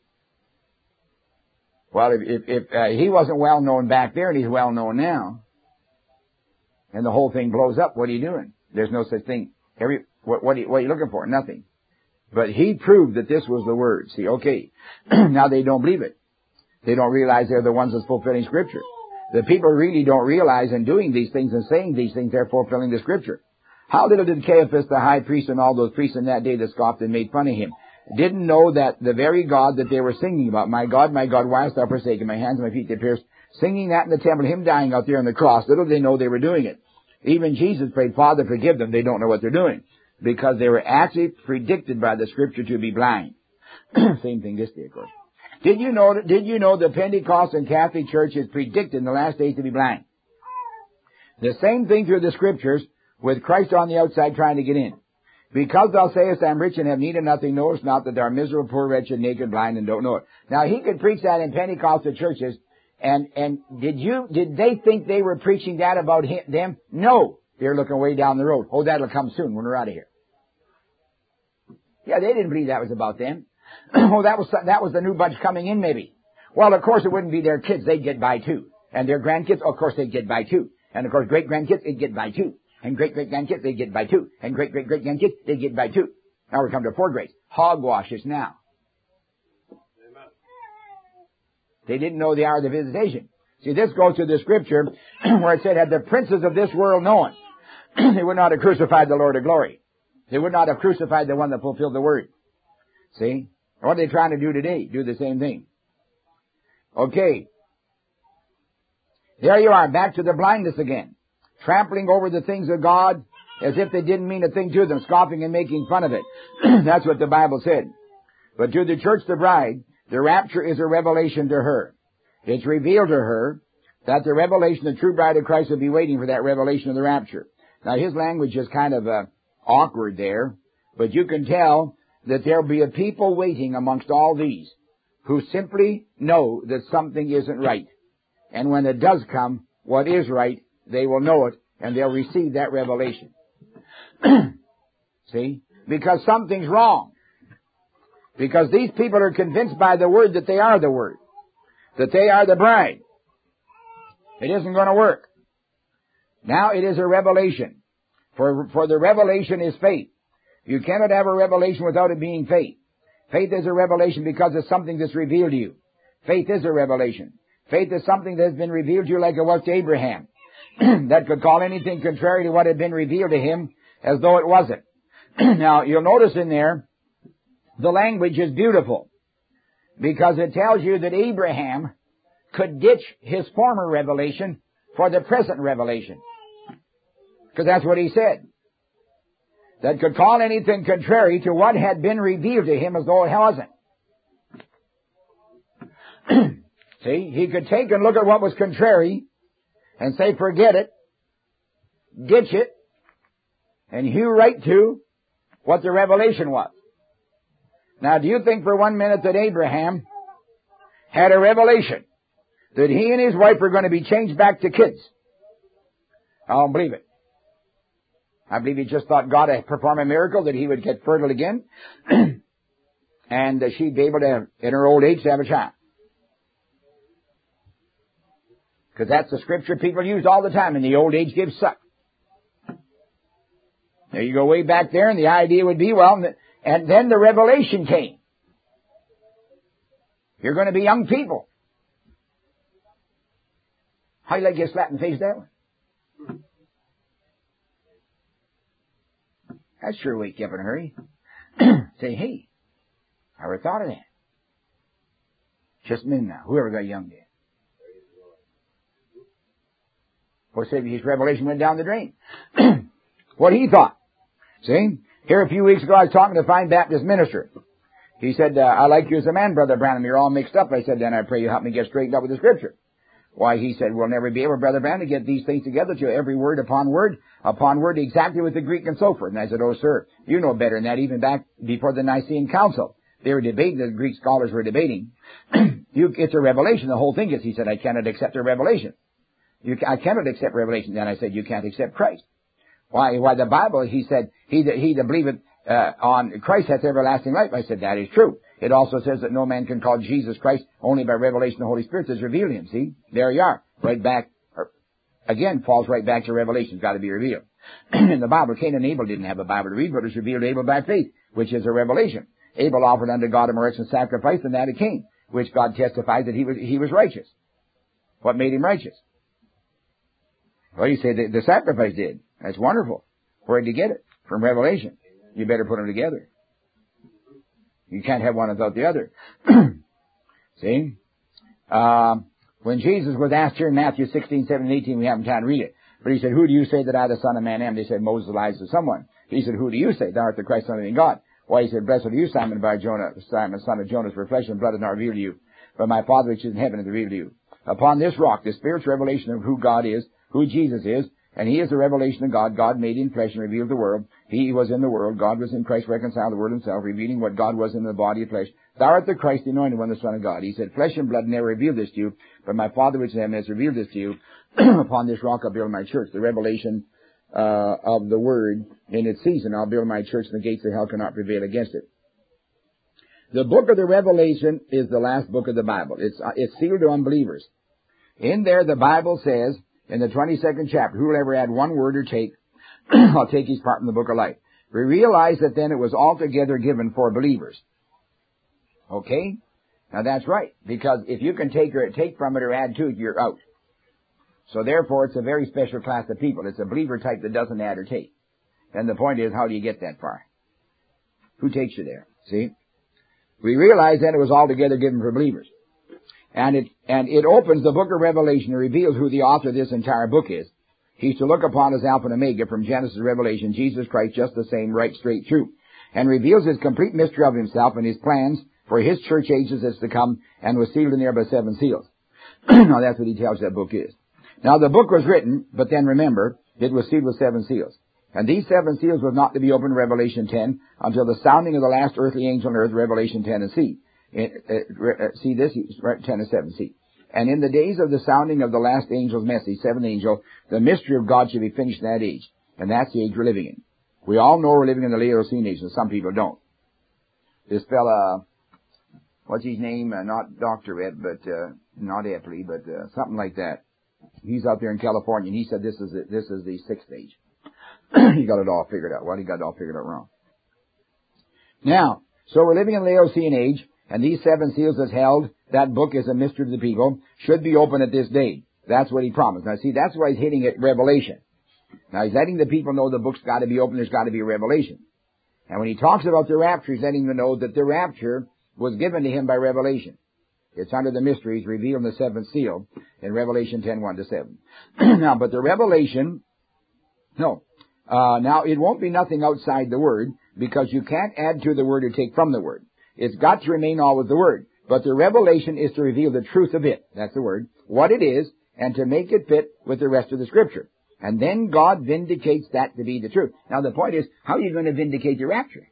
Well, if he wasn't well known back there and he's well known now, and the whole thing blows up, what are you doing? There's no such thing. What are you looking for? Nothing. But he proved that this was the Word. See, okay. Now they don't believe it. They don't realize they're the ones that's fulfilling Scripture. The people really don't realize in doing these things and saying these things, they're fulfilling the Scripture. How little did Caiaphas, the high priest, and all those priests in that day that scoffed and made fun of him, didn't know that the very God that they were singing about, my God, why hast thou forsaken my hands and my feet they pierced, singing that in the temple, him dying out there on the cross, little did they know they were doing it. Even Jesus prayed, Father, forgive them. They don't know what they're doing, because they were actually predicted by the Scripture to be blind. Same thing this day, of course. Did you know the Pentecost and Catholic Church is predicted in the last days to be blind? The same thing through the Scriptures, with Christ on the outside trying to get in. Because thou sayest, I am rich and have need of nothing, knowest not that thou art miserable, poor, wretched, naked, blind, and don't know it. Now, he could preach that in Pentecostal churches, and did they think they were preaching that about them? No. They're looking way down the road. Oh, that'll come soon when we're out of here. Yeah, they didn't believe that was about them. Oh, that was the new bunch coming in, maybe. Well, of course, it wouldn't be their kids. They'd get by too. And their grandkids, of course, they'd get by too. And of course, great-grandkids, they'd get by too. And great-great-grandkids, they'd get by too. And great-great-great-grandkids, they'd get by too. Now we're coming to 4 grades. Hogwashes now. Amen. They didn't know the hour of the visitation. See, this goes to the Scripture where it said, had the princes of this world known, they would not have crucified the Lord of glory. They would not have crucified the one that fulfilled the Word. See? What are they trying to do today? Do the same thing. Okay. There you are, back to the blindness again. Trampling over the things of God as if they didn't mean a thing to them, scoffing and making fun of it. That's what the Bible said. But to the church, the bride, the rapture is a revelation to her. It's revealed to her that the revelation, the true bride of Christ, will be waiting for that revelation of the rapture. Now, his language is kind of awkward there, but you can tell that there'll be a people waiting amongst all these who simply know that something isn't right. And when it does come, what is right, they will know it, and they'll receive that revelation. See? Because something's wrong. Because these people are convinced by the Word that they are the Word. That they are the bride. It isn't going to work. Now it is a revelation. For the revelation is faith. You cannot have a revelation without it being faith. Faith is a revelation because it's something that's revealed to you. Faith is a revelation. Faith is something that has been revealed to you like it was to Abraham. That could call anything contrary to what had been revealed to him as though it wasn't. Now, you'll notice in there, the language is beautiful because it tells you that Abraham could ditch his former revelation for the present revelation. Because that's what he said. That could call anything contrary to what had been revealed to him as though it wasn't. See, he could take and look at what was contrary and say, forget it, ditch it, and hew right to what the revelation was. Now, do you think for 1 minute that Abraham had a revelation that he and his wife were going to be changed back to kids? I don't believe it. I believe he just thought God had performed a miracle, that he would get fertile again, and that she'd be able to, in her old age, to have a child. Because that's the scripture people used all the time. In the old age gives suck. There you go way back there, and the idea would be, well, and then the revelation came. You're going to be young people. How you like to get slapped in the face that way? That sure wake you up in a hurry. Say, hey, I never thought of that. Just a minute now. Whoever got young then. Or say his revelation went down the drain. What he thought. See? Here a few weeks ago I was talking to a fine Baptist minister. He said, I like you as a man, Brother Branham. You're all mixed up. I said, then I pray you help me get straightened up with the Scripture. Why, he said, we'll never be able, Brother Branham, to get these things together to every word upon word, exactly with the Greek and so forth. And I said, oh, sir, you know better than that, even back before the Nicene Council. They were debating, the Greek scholars were debating. It's a revelation, the whole thing is. He said, I cannot accept a revelation. I cannot accept revelation. Then I said, you can't accept Christ. Why, the Bible, he said, he that believeth on Christ hath everlasting life. I said, that is true. It also says that no man can call Jesus Christ only by revelation of the Holy Spirit has revealed him. See? There you are. Right back, again, falls right back to revelation. It's got to be revealed. In the Bible, Cain and Abel didn't have a Bible to read, but it was revealed to Abel by faith, which is a revelation. Abel offered unto God a more excellent sacrifice than that of Cain, which God testified that he was righteous. What made him righteous? Well, you say the sacrifice did. That's wonderful. Where did you get it? From revelation. You better put them together. You can't have one without the other. See? When Jesus was asked here in Matthew 16, 17, 18, we haven't time to read it. But he said, who do you say that I, the Son of Man, am? They said, Moses, Elijah, someone. He said, who do you say? Thou art the Christ, Son of the living God. Why, he said, blessed are you, Simon, Simon, son of Jonas, for flesh and blood has not revealed to you, but my Father which is in heaven hath revealed to you. Upon this rock, the spiritual revelation of who God is, who Jesus is, and he is the revelation of God. God made in flesh and revealed the world. He was in the world. God was in Christ, reconciled the world himself, revealing what God was in the body of flesh. Thou art the Christ, the anointed one, the Son of God. He said, flesh and blood never revealed this to you, but my Father which is in heaven has revealed this to you. Upon this rock I'll build my church. The revelation of the Word in its season. I'll build my church, and the gates of hell cannot prevail against it. The book of the Revelation is the last book of the Bible. It's sealed to unbelievers. In there, the Bible says, in the 22nd chapter, who will ever add one word or take, I'll take his part in the book of life. We realize that then it was altogether given for believers. Okay? Now that's right, because if you can take from it or add to it, you're out. So therefore, it's a very special class of people. It's a believer type that doesn't add or take. And the point is, how do you get that far? Who takes you there? See? We realize that it was altogether given for believers. And it opens the book of Revelation and reveals who the author of this entire book is. He's to look upon as Alpha and Omega from Genesis to Revelation, Jesus Christ, just the same, right, straight, true. And reveals his complete mystery of himself and his plans for his church ages that's to come, and was sealed in there by 7 seals. Now that's what he tells that book is. Now the book was written, but then remember, it was sealed with 7 seals. And these 7 seals was not to be opened, Revelation 10, until the sounding of the last earthly angel on earth, Revelation 10 and C. See this, 10 and 7, see. And in the days of the sounding of the last angel's message, 7th angel, the mystery of God shall be finished in that age. And that's the age we're living in. We all know we're living in the Laodicean age, and some people don't. This fella, what's his name? Not Dr. Ed, but, not Epley, but, something like that. He's out there in California, and he said this is the 6th age. He got it all figured out. Well, he got it all figured out wrong. Now, so we're living in the Laodicean age, and these 7 seals that's held, that book is a mystery to the people, should be open at this date. That's what he promised. Now see, that's why he's hitting at Revelation. Now he's letting the people know the book's got to be open, there's got to be a revelation. And when he talks about the rapture, he's letting them know that the rapture was given to him by revelation. It's under the mysteries revealed in the 7th seal in Revelation 10:1-7. Now, but the revelation, now it won't be nothing outside the Word, because you can't add to the Word or take from the Word. It's got to remain always the Word. But the revelation is to reveal the truth of it. That's the Word. What it is, and to make it fit with the rest of the Scripture. And then God vindicates that to be the truth. Now the point is, how are you going to vindicate your rapture?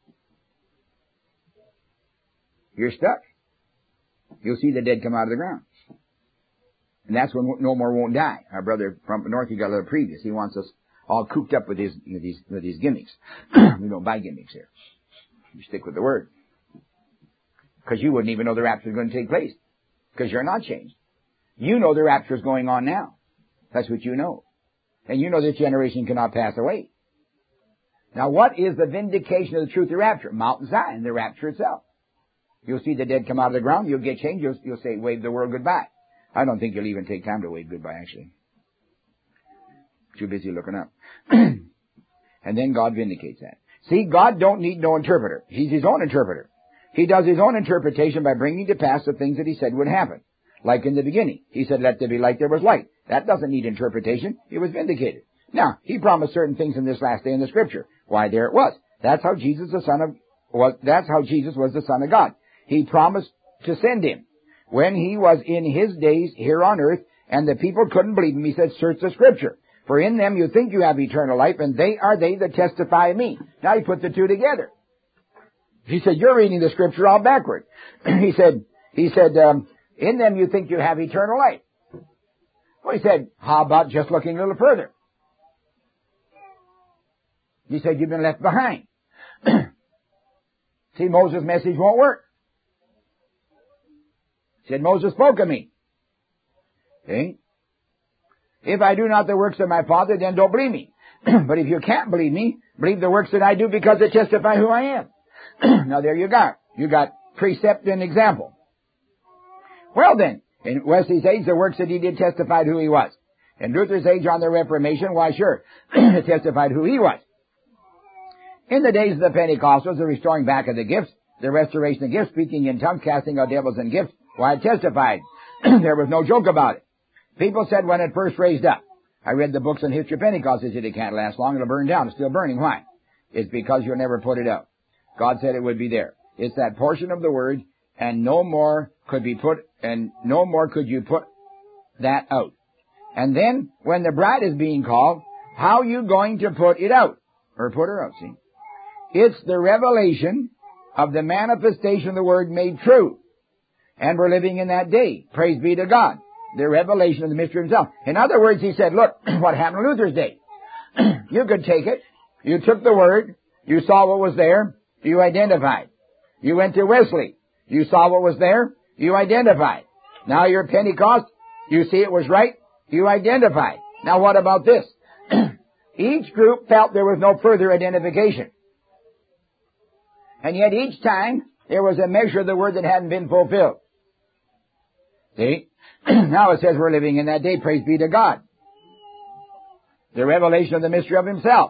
You're stuck. You'll see the dead come out of the ground. And that's when no more won't die. Our brother from north, he got a little previous. He wants us all cooped up with these gimmicks. We don't buy gimmicks here. You stick with the Word. Because you wouldn't even know the rapture is going to take place. Because you're not changed. You know the rapture is going on now. That's what you know. And you know this generation cannot pass away. Now what is the vindication of the truth of the rapture? Mount Zion, the rapture itself. You'll see the dead come out of the ground. You'll get changed. You'll say, wave the world goodbye. I don't think you'll even take time to wave goodbye, actually. Too busy looking up. And then God vindicates that. See, God don't need no interpreter. He's his own interpreter. He does his own interpretation by bringing to pass the things that he said would happen. Like in the beginning. He said, let there be light, there was light. That doesn't need interpretation. It was vindicated. Now, he promised certain things in this last day in the Scripture. Why, there it was. That's how Jesus, the Son of that's how Jesus was the Son of God. He promised to send him when he was in his days here on earth, and the people couldn't believe him. He said, search the Scripture, for in them you think you have eternal life, and they are they that testify of me. Now he put the two together. He said, you're reading the Scripture all backward. He said, in them you think you have eternal life. Well, he said, how about just looking a little further? He said, you've been left behind. See, Moses' message won't work. He said, Moses spoke of me. See? If I do not the works of my Father, then don't believe me. But if you can't believe me, believe the works that I do, because they testify who I am. Now there you go. You got precept and example. Well then, in Wesley's age, the works that he did testified who he was. In Luther's age on the Reformation, why sure, it testified who he was. In the days of the Pentecostals, the restoring back of the gifts, the restoration of gifts, speaking in tongues, casting out devils and gifts, why it testified. There was no joke about it. People said when it first raised up. I read the books on history of Pentecost. They said it can't last long. It'll burn down. It's still burning. Why? It's because you'll never put it out. God said it would be there. It's that portion of the word, and no more could you put that out. And then, when the bride is being called, how are you going to put it out? Or put her out, see? It's the revelation of the manifestation of the word made true. And we're living in that day. Praise be to God. The revelation of the mystery himself. In other words, he said, look, what happened in Luther's day. You could take it. You took the word. You saw what was there. You identified. You went to Wesley. You saw what was there. You identified. Now you're Pentecost. You see it was right. You identified. Now what about this? Each group felt there was no further identification. And yet each time there was a measure of the word that hadn't been fulfilled. See? Now it says we're living in that day. Praise be to God. The revelation of the mystery of himself.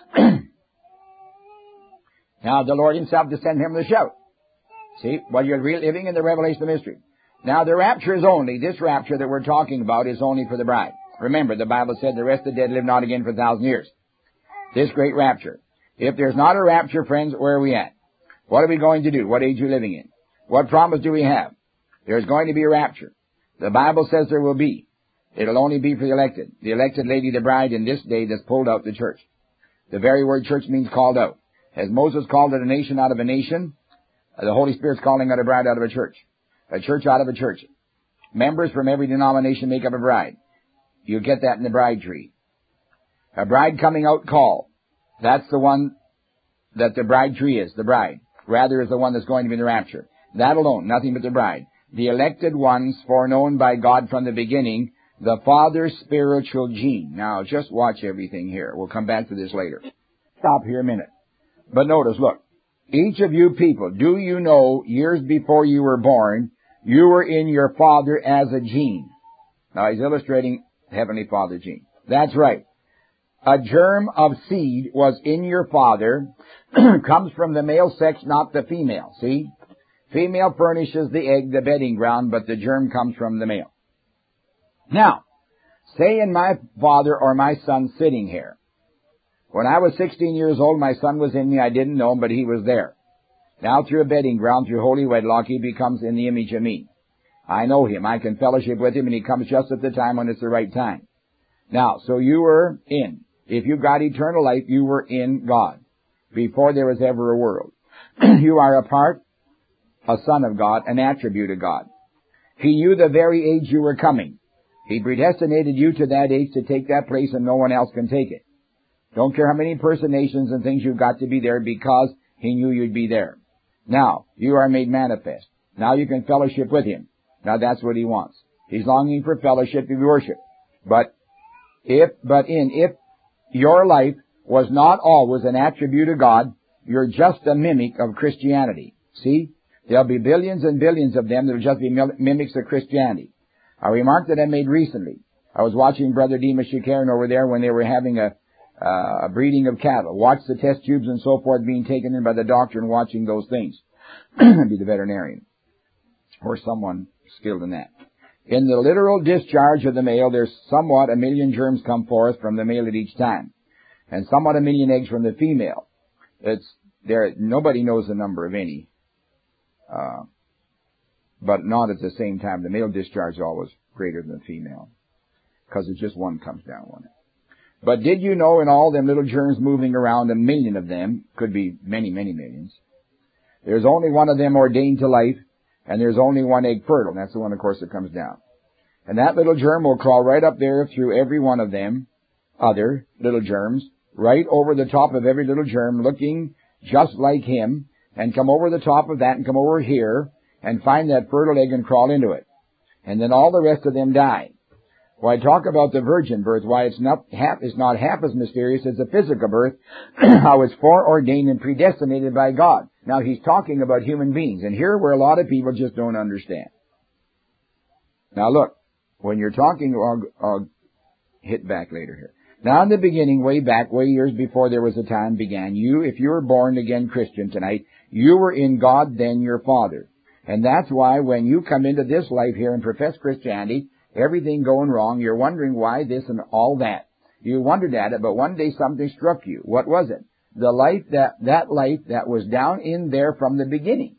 Now the Lord himself descended him with a shout. See? Well, you're living in the revelation of the mystery. Now the rapture is only, this rapture that we're talking about is only for the bride. Remember, the Bible said the rest of the dead live not again for 1,000 years. This great rapture. If there's not a rapture, friends, where are we at? What are we going to do? What age are we living in? What promise do we have? There's going to be a rapture. The Bible says there will be. It'll only be for the elected. The elected lady, the bride, in this day that's pulled out the church. The very word church means called out. As Moses called it a nation out of a nation, the Holy Spirit's calling out a bride out of a church out of a church. Members from every denomination make up a bride. You get that in the bride tree. A bride coming out call. That's the one that the bride tree is, the bride. Rather is the one that's going to be in the rapture. That alone, nothing but the bride. The elected ones foreknown by God from the beginning, the Father's spiritual gene. Now, just watch everything here. We'll come back to this later. Stop here a minute. But notice, look. Each of you people, do you know years before you were born, you were in your father as a gene? Now, he's illustrating Heavenly Father gene. That's right. A germ of seed was in your father, comes from the male sex, not the female. See? Female furnishes the egg, the bedding ground, but the germ comes from the male. Now, say in my father or my son sitting here. When I was 16 years old, my son was in me. I didn't know him, but he was there. Now through a bedding ground, through holy wedlock, he becomes in the image of me. I know him. I can fellowship with him, and he comes just at the time when it's the right time. Now, so you were in. If you got eternal life, you were in God before there was ever a world. You are a part, a son of God, an attribute of God. He knew the very age you were coming. He predestinated you to that age to take that place, and no one else can take it. Don't care how many impersonations and things you've got to be there, because he knew you'd be there. Now, you are made manifest. Now you can fellowship with him. Now that's what he wants. He's longing for fellowship and worship. But if your life was not always an attribute of God, you're just a mimic of Christianity. See? There'll be billions and billions of them that'll just be mimics of Christianity. A remark that I made recently. I was watching Brother Demas Shakarian over there when they were having a breeding of cattle. Watch the test tubes and so forth being taken in by the doctor and watching those things. Be the veterinarian. Or someone skilled in that. In the literal discharge of the male, there's somewhat 1 million germs come forth from the male at each time. And somewhat 1 million eggs from the female. It's Nobody knows the number of any. But not at the same time. The male discharge is always greater than the female. Because it's just one comes down one. But did you know in all them little germs moving around, 1 million of them, could be many, many millions, there's only one of them ordained to life, and there's only one egg fertile. That's the one, of course, that comes down. And that little germ will crawl right up there through every one of them, other little germs, right over the top of every little germ, looking just like him, and come over the top of that and come over here, and find that fertile egg and crawl into it. And then all the rest of them die. Why talk about the virgin birth, why it's not half as mysterious as the physical birth, how it's foreordained and predestinated by God. Now he's talking about human beings, and here where a lot of people just don't understand. Now look, when you're talking, I'll hit back later here. Now in the beginning, way back, way years before there was a time began, if you were born again Christian tonight, you were in God, then your Father. And that's why when you come into this life here and profess Christianity, everything going wrong, you're wondering why this and all that. You wondered at it, but one day something struck you. What was it? The life that life that was down in there from the beginning.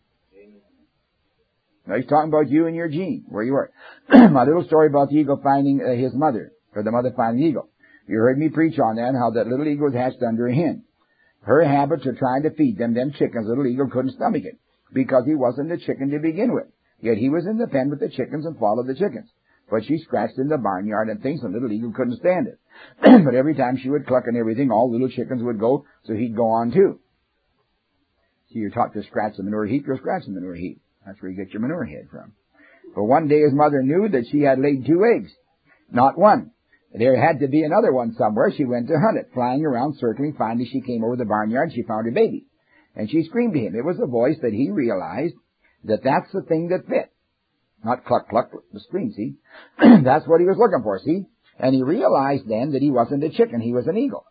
Now he's talking about you and your gene, where you were. My little story about the eagle finding his mother, or the mother finding the eagle. You heard me preach on that, how that little eagle was hatched under a hen. Her habits of trying to feed them chickens, little eagle couldn't stomach it, because he wasn't a chicken to begin with. Yet he was in the pen with the chickens and followed the chickens. But she scratched in the barnyard and things, and little eagle couldn't stand it. But every time she would cluck and everything, all little chickens would go, so he'd go on too. So you're taught to scratch the manure heap, you'll scratch the manure heap. That's where you get your manure head from. But one day his mother knew that she had laid 2 eggs, not one. There had to be another one somewhere. She went to hunt it, flying around, circling. Finally she came over the barnyard, she found her baby. And she screamed to him. It was a voice that he realized that that's the thing that fit. Not cluck, cluck, the scream, see? That's what he was looking for, see? And he realized then that he wasn't a chicken, he was an eagle.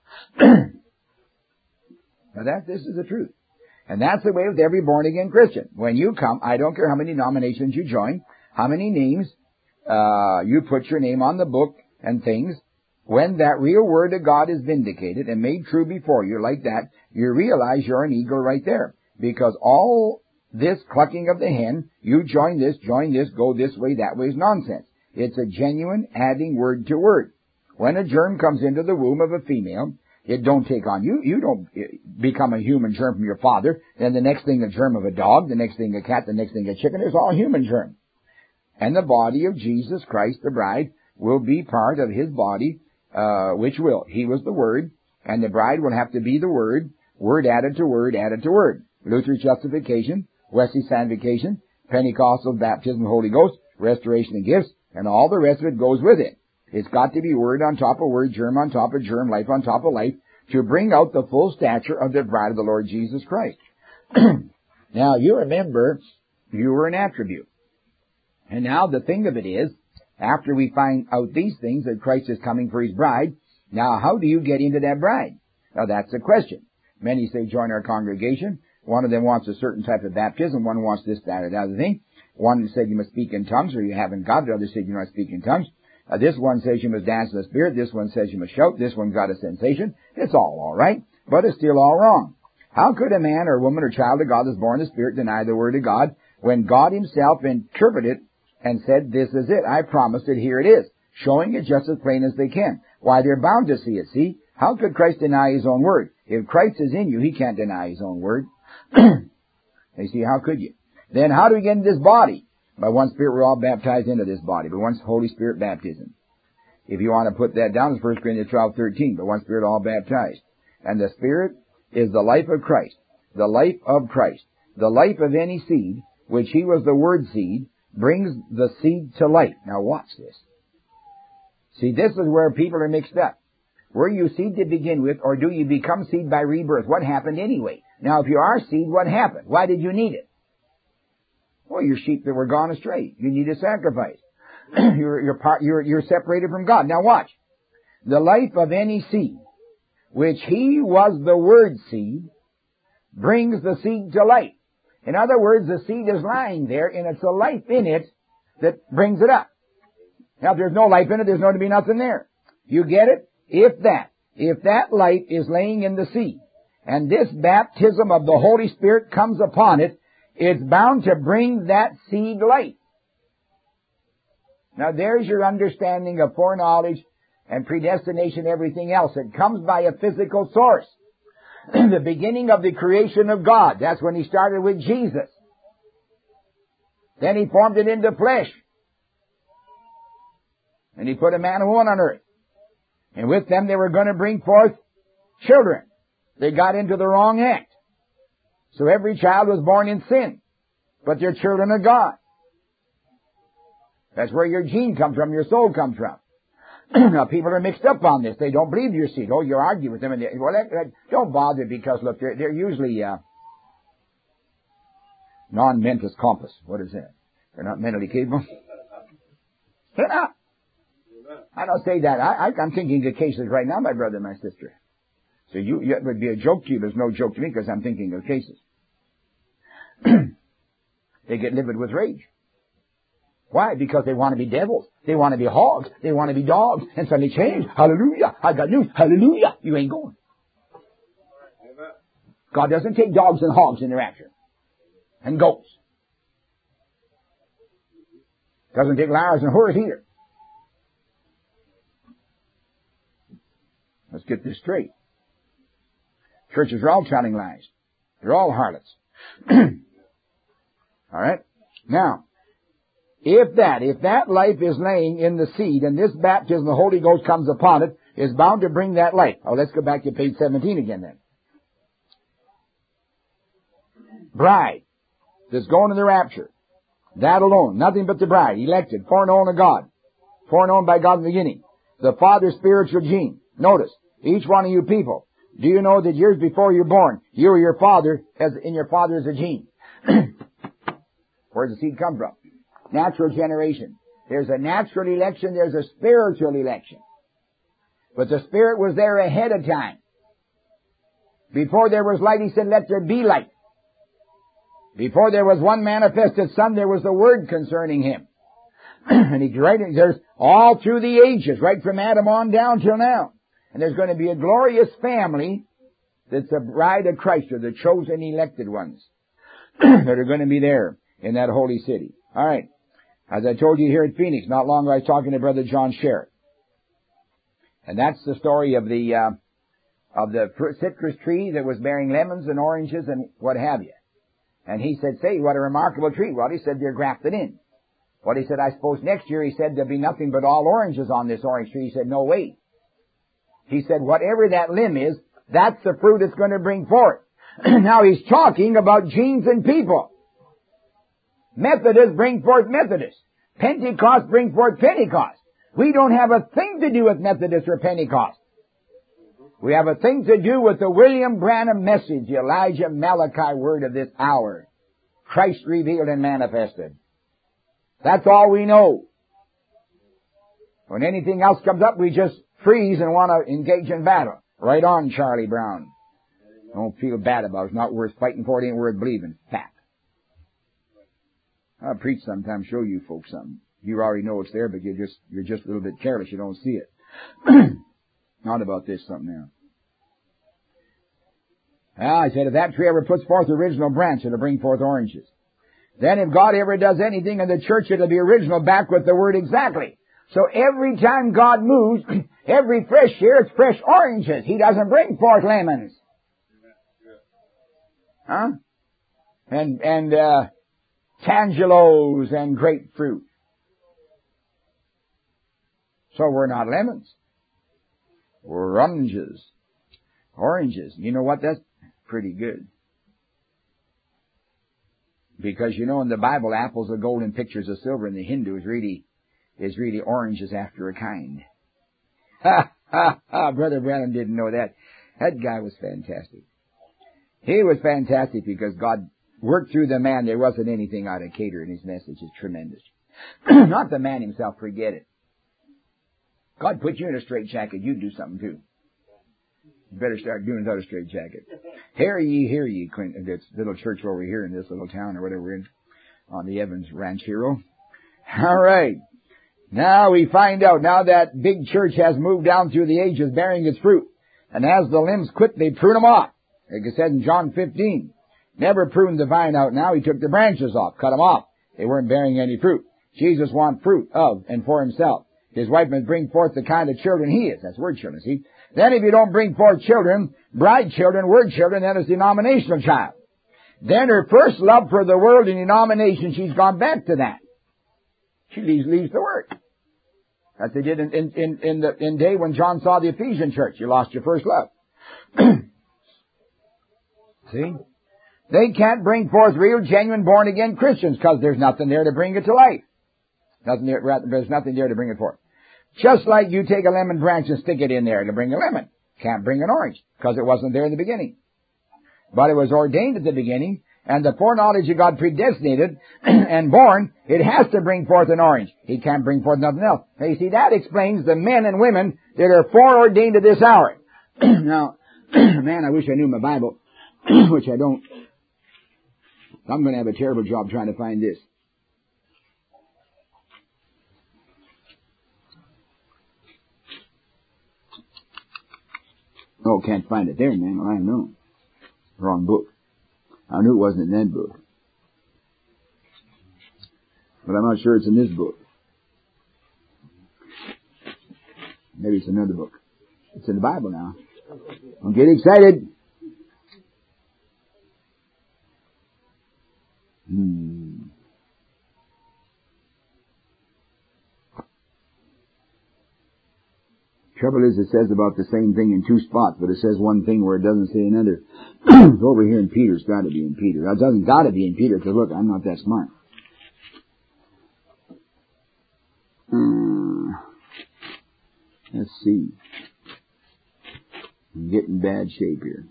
Now this is the truth. And that's the way with every born-again Christian. When you come, I don't care how many denominations you join, how many names, you put your name on the book and things, when that real word of God is vindicated and made true before you like that, you realize you're an eagle right there. Because all this clucking of the hen, you join this, go this way, that way is nonsense. It's a genuine adding word to word. When a germ comes into the womb of a female, it don't take on you. You don't become a human germ from your father. Then the next thing a germ of a dog, the next thing a cat, the next thing a chicken. It's all human germ. And the body of Jesus Christ, the bride, will be part of his body, which will. He was the Word, and the bride will have to be the Word, word added to word, added to word. Luther's justification, Wesley's sanctification, Pentecostal baptism of the Holy Ghost, restoration of gifts, and all the rest of it goes with it. It's got to be word on top of word, germ on top of germ, life on top of life, to bring out the full stature of the bride of the Lord Jesus Christ. Now, you remember, you were an attribute. And now the thing of it is, after we find out these things, that Christ is coming for his bride, now how do you get into that bride? Now that's the question. Many say join our congregation. One of them wants a certain type of baptism. One wants this, that, or the other thing. One said you must speak in tongues or you haven't got it. The other said you must speak in tongues. This one says you must dance in the Spirit. This one says you must shout. This one got a sensation. It's all right, but it's still all wrong. How could a man or woman or child of God that's born in the Spirit deny the Word of God when God himself interpreted it and said, this is it. I promised it. Here it is. Showing it just as plain as they can. Why, they're bound to see it. See? How could Christ deny his own word? If Christ is in you, he can't deny his own word. You see, how could you? Then how do we get into this body? By one Spirit, we're all baptized into this body. By one Holy Spirit baptism. If you want to put that down, it's 1 Corinthians 12:13. By one Spirit, all baptized. And the Spirit is the life of Christ. The life of Christ. The life of any seed, which he was the Word seed, brings the seed to life. Now watch this. See, this is where people are mixed up. Were you seed to begin with, or do you become seed by rebirth? What happened anyway? Now, if you are seed, what happened? Why did you need it? Well, you're sheep that were gone astray. You need a sacrifice. You're separated from God. Now watch. The life of any seed, which he was the Word seed, brings the seed to life. In other words, the seed is lying there, and it's the life in it that brings it up. Now, if there's no life in it, there's going to be nothing there. You get it? If that life is laying in the seed, and this baptism of the Holy Spirit comes upon it, it's bound to bring that seed life. Now there's your understanding of foreknowledge and predestination, everything else. It comes by a physical source. The beginning of the creation of God. That's when He started with Jesus. Then He formed it into flesh. And He put a man and woman on earth. And with them they were going to bring forth children. They got into the wrong act. So every child was born in sin. But they're children of God. That's where your gene comes from, your soul comes from. Now people are mixed up on this. They don't believe your seed. Oh, you argue with them. And don't bother, because look, they're usually non-mentis compos. What is that? They're not mentally capable. They're not. I don't say that. I'm thinking of cases right now, my brother and my sister. So it would be a joke to you. There's no joke to me, because I'm thinking of cases. They get livid with rage. Why? Because they want to be devils. They want to be hogs. They want to be dogs. And suddenly change. Hallelujah. I got news. Hallelujah. You ain't going. God doesn't take dogs and hogs in the rapture. And goats. Doesn't take liars and whores either. Let's get this straight. Churches are all telling lies. They're all harlots. All right? Now, if that life is laying in the seed, and this baptism, the Holy Ghost comes upon it, is bound to bring that life. Oh, let's go back to page 17 again then. Bride that's going to the rapture. That alone. Nothing but the bride. Elected. Foreknown of God. Foreknown by God in the beginning. The Father's spiritual gene. Notice, each one of you people, do you know that years before you're born, you or your father, as in your father is a gene? Where does the seed come from? Natural generation. There's a natural election, there's a spiritual election. But the Spirit was there ahead of time. Before there was light, He said, let there be light. Before there was one manifested Son, there was the Word concerning Him. And there's all through the ages, right from Adam on down till now. And there's going to be a glorious family that's a bride of Christ, or the chosen elected ones that are going to be there in that holy city. All right. As I told you here at Phoenix, not long ago I was talking to Brother John Sherritt. And that's the story of the citrus tree that was bearing lemons and oranges and what have you. And he said, say, what a remarkable tree. Well, he said, they're grafted in. Well, he said, I suppose next year, he said, there'll be nothing but all oranges on this orange tree. He said, no way. He said, whatever that limb is, that's the fruit it's going to bring forth. Now he's talking about genes and people. Methodists bring forth Methodists. Pentecost bring forth Pentecost. We don't have a thing to do with Methodist or Pentecost. We have a thing to do with the William Branham message, the Elijah Malachi word of this hour. Christ revealed and manifested. That's all we know. When anything else comes up, we just freeze and want to engage in battle. Right on, Charlie Brown. Don't feel bad about it. It's not worth fighting for. It ain't worth believing. Fact. I preach sometimes, show you folks something. You already know it's there, but you're just a little bit careless. You don't see it. Not about this, something else. I said, if that tree ever puts forth the original branch, it'll bring forth oranges. Then if God ever does anything in the church, it'll be original, back with the word exactly. So every time God moves, every fresh year, it's fresh oranges. He doesn't bring forth lemons. Huh? And tangelos and grapefruit. So we're not lemons. We're oranges. Oranges. You know what? That's pretty good. Because you know in the Bible, apples are gold and pictures of silver, and the Hindu is really oranges after a kind. Ha, ha, ha. Brother Branham didn't know that. That guy was fantastic. He was fantastic because God worked through the man. There wasn't anything out of cater in his message. It's tremendous. Not the man himself, forget it. God put you in a straitjacket, you do something too. You better start doing another straitjacket. Hear ye, this little church over here in this little town or whatever we're in, on the Evans Ranch Hero. All right. Now we find out, now that big church has moved down through the ages bearing its fruit. And as the limbs quit, they prune them off. Like it said in John 15, never pruned the vine out now. He took the branches off, cut them off. They weren't bearing any fruit. Jesus wants fruit of and for himself. His wife must bring forth the kind of children he is. That's word children, see? Then if you don't bring forth children, bride children, word children, then it's denominational child. Then her first love for the world and denomination, she's gone back to that. She leaves the word. As they did in the day when John saw the Ephesian church. You lost your first love. See? They can't bring forth real, genuine, born-again Christians because there's nothing there to bring it to life. There's nothing there to bring it forth. Just like you take a lemon branch and stick it in there to bring a lemon. Can't bring an orange because it wasn't there in the beginning. But it was ordained at the beginning, and the foreknowledge of God predestinated and born, it has to bring forth an orange. He can't bring forth nothing else. Now you see, that explains the men and women that are foreordained to this hour. Now, man, I wish I knew my Bible, which I don't. I'm going to have a terrible job trying to find this. Oh, can't find it there, man. Well, I know. Wrong book. I knew it wasn't in that book. But I'm not sure it's in this book. Maybe it's another book. It's in the Bible now. Don't get excited. Trouble is, it says about the same thing in two spots, but it says one thing where it doesn't say another. It's over here in Peter. It's got to be in Peter. It doesn't got to be in Peter, because look, I'm not that smart. Let's see. I'm getting bad shape here.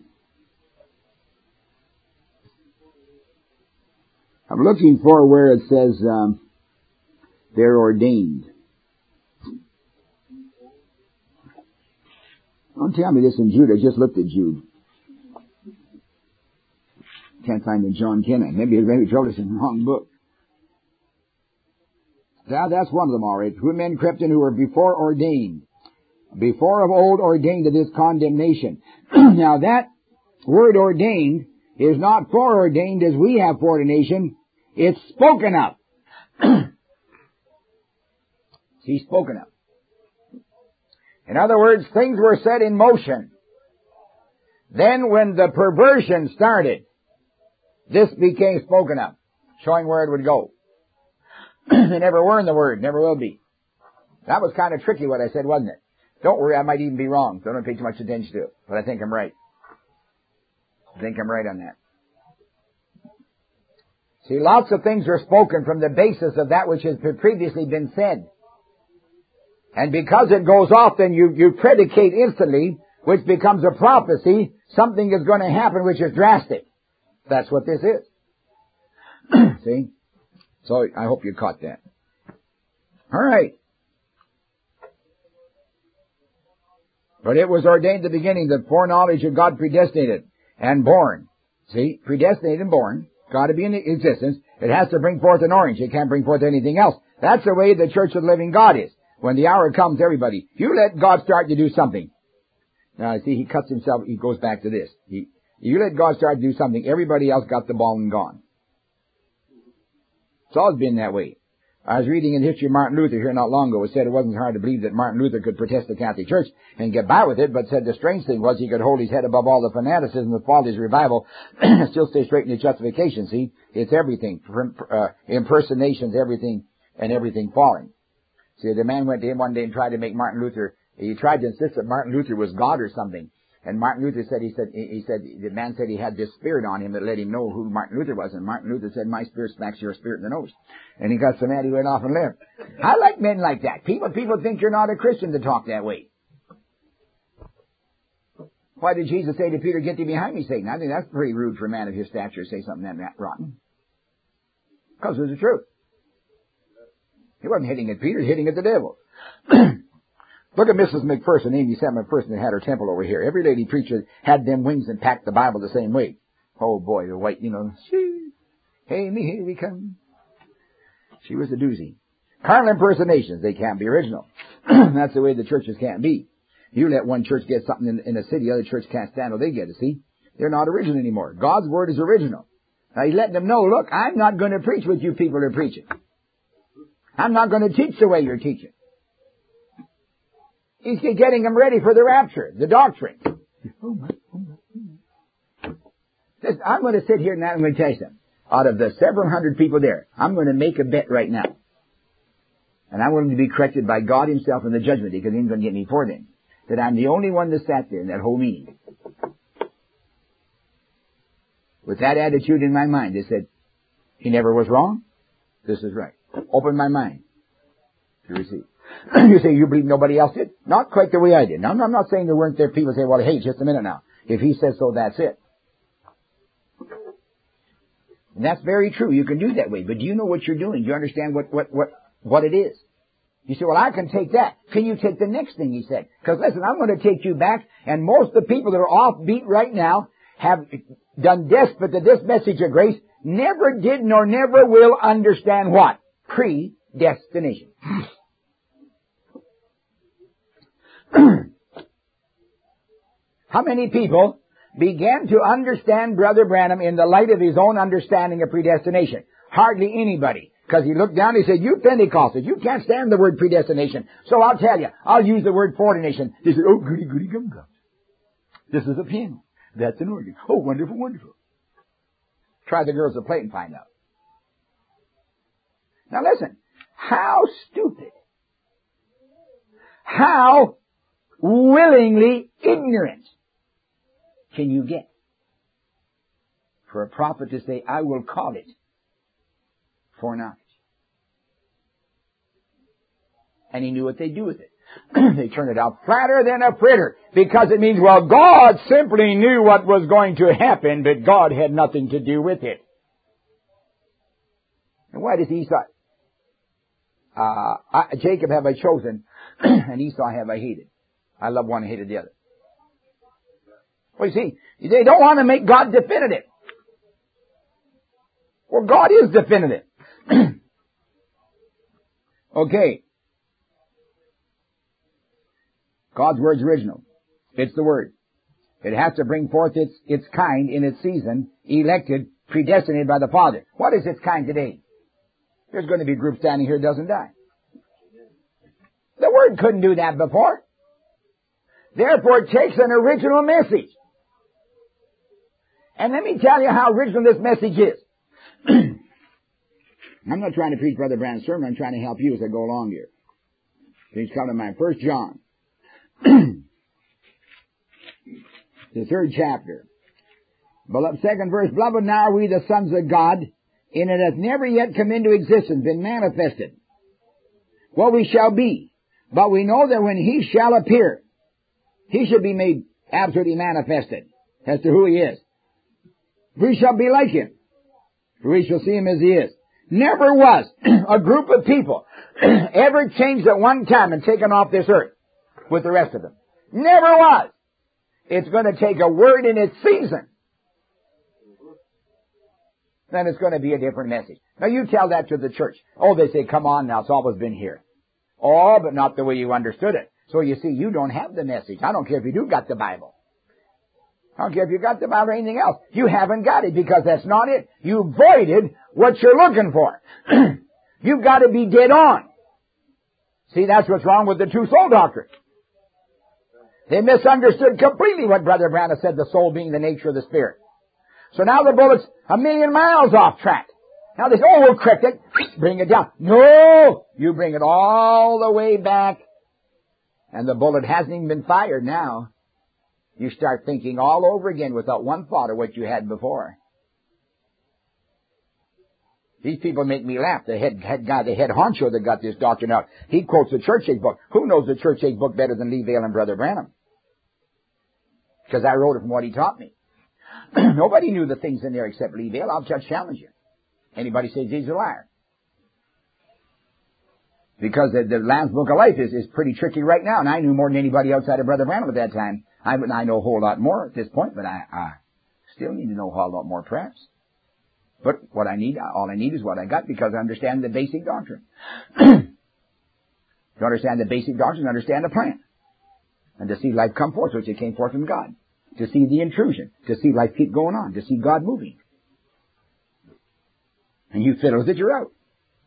I'm looking for where it says they're ordained. Don't tell me this in Jude. I just looked at Jude. Can't find it in John, can I? Maybe told us in the wrong book. That's one of them, all right. Two men crept in who were before ordained. Before of old ordained to this condemnation. Now that word ordained is not foreordained as we have foreordination. It's spoken of. He's spoken of. In other words, things were set in motion. Then when the perversion started, this became spoken of, showing where it would go. They never were in the Word, never will be. That was kind of tricky what I said, wasn't it? Don't worry, I might even be wrong, so don't pay too much attention to it. But I think I'm right. I think I'm right on that. See, lots of things are spoken from the basis of that which has previously been said. And because it goes off, then you predicate instantly, which becomes a prophecy. Something is going to happen which is drastic. That's what this is. See? So I hope you caught that. All right. But it was ordained at the beginning that foreknowledge of God predestinated and born. See? Predestinated and born. Got to be in existence. It has to bring forth an orange. It can't bring forth anything else. That's the way the Church of the Living God is. When the hour comes, everybody, you let God start to do something. Now, see, he cuts himself, he goes back to this. You let God start to do something, everybody else got the ball and gone. It's always been that way. I was reading in the history of Martin Luther here not long ago. It said it wasn't hard to believe that Martin Luther could protest the Catholic Church and get by with it, but said the strange thing was he could hold his head above all the fanaticism that followed his revival and still stay straight in his justification. See, it's everything. Impersonations, everything, and everything falling. See, the man went to him one day and tried to make Martin Luther, he tried to insist that Martin Luther was God or something. And Martin Luther said, the man said he had this spirit on him that let him know who Martin Luther was. And Martin Luther said, my spirit smacks your spirit in the nose. And he got so mad he went off and left. I like men like that. People think you're not a Christian to talk that way. Why did Jesus say to Peter, get thee behind me, Satan? I think that's pretty rude for a man of his stature to say something that rotten. Because it was the truth. He wasn't hitting at Peter, he was hitting at the devil. Look at Mrs. McPherson, Amy Sam McPherson, that had her temple over here. Every lady preacher had them wings and packed the Bible the same way. Oh boy, the white, Amy, here we come. She was a doozy. Carnal impersonations, they can't be original. That's the way the churches can't be. You let one church get something in a city, the other church can't stand what they get, see? They're not original anymore. God's Word is original. Now He's letting them know, look, I'm not going to preach what you people are preaching. I'm not going to teach the way you're teaching. He's getting them ready for the rapture, the doctrine. I'm going to sit here and I'm going to tell you something. Out of the several hundred people there, I'm going to make a bet right now. And I'm willing to be corrected by God Himself in the judgment day, because He ain't going to get me for then. That I'm the only one that sat there in that whole meeting with that attitude in my mind. They said, he never was wrong. This is right. Open my mind to receive. You say, you believe nobody else did? Not quite the way I did. Now, I'm not saying there weren't there people say, well, hey, just a minute now. If he says so, that's it. And that's very true. You can do that way. But do you know what you're doing? Do you understand what it is? You say, well, I can take that. Can you take the next thing he said? Because listen, I'm going to take you back, and most of the people that are offbeat right now have done desperate that this message of grace never did nor never will understand what? Predestination. How many people began to understand Brother Branham in the light of his own understanding of predestination? Hardly anybody. Because he looked down and he said, you Pentecostals, you can't stand the word predestination. So I'll tell you, I'll use the word foreordination. They said, oh, goody, goody, gum, gum. This is a piano. That's an organ. Oh, wonderful, wonderful. Try the girls to play and find out. Now listen, how stupid, how willingly ignorant can you get for a prophet to say, I will call it foreknowledge? And he knew what they'd do with it. They turned it out flatter than a fritter, because it means, well, God simply knew what was going to happen, but God had nothing to do with it. And why does Esau? Jacob have I chosen, and Esau have I hated. I love one and hated the other. Well, you see, they don't want to make God definitive. Well, God is definitive. Okay. God's Word's original. It's the Word. It has to bring forth its kind in its season, elected, predestinated by the Father. What is its kind today? There's going to be a group standing here that doesn't die. The Word couldn't do that before. Therefore, it takes an original message. And let me tell you how original this message is. I'm not trying to preach Brother Branham's sermon. I'm trying to help you as I go along here. Please come to my 1 John. The 3rd chapter. Beloved, 2nd verse. Beloved, now are we the sons of God, and it hath never yet come into existence, been manifested, what we shall be. But we know that when He shall appear, He shall be made absolutely manifested as to who He is. We shall be like Him, for we shall see Him as He is. Never was a group of people ever changed at one time and taken off this earth with the rest of them. Never was. It's going to take a word in its season. Then it's going to be a different message. Now you tell that to the church. Oh, they say, come on now, it's always been here. Oh, but not the way you understood it. So you see, you don't have the message. I don't care if you do got the Bible. I don't care if you got the Bible or anything else. You haven't got it because that's not it. You voided what you're looking for. You've got to be dead on. See, that's what's wrong with the two soul doctrine. They misunderstood completely what Brother Branham said, the soul being the nature of the Spirit. So now the bullet's 1,000,000 miles off track. Now they say, oh, we'll correct it. Bring it down. No! You bring it all the way back. And the bullet hasn't even been fired now. You start thinking all over again without one thought of what you had before. These people make me laugh. The head guy, the head honcho that got this doctrine out, he quotes the Church Age book. Who knows the Church Age book better than Lee Vale and Brother Branham? Because I wrote it from what he taught me. Nobody knew the things in there except Lee Vale. I'll just challenge you. Anybody says he's a liar. Because the Lamb's Book of Life is pretty tricky right now, and I knew more than anybody outside of Brother Branham at that time. I know a whole lot more at this point, but I still need to know a whole lot more perhaps. But what I need, all I need is what I got, because I understand the basic doctrine. To understand the basic doctrine, understand the plan. And to see life come forth, which it came forth from God. to see the intrusion, to see life keep going on, to see God moving. And you fiddle with it, you're out.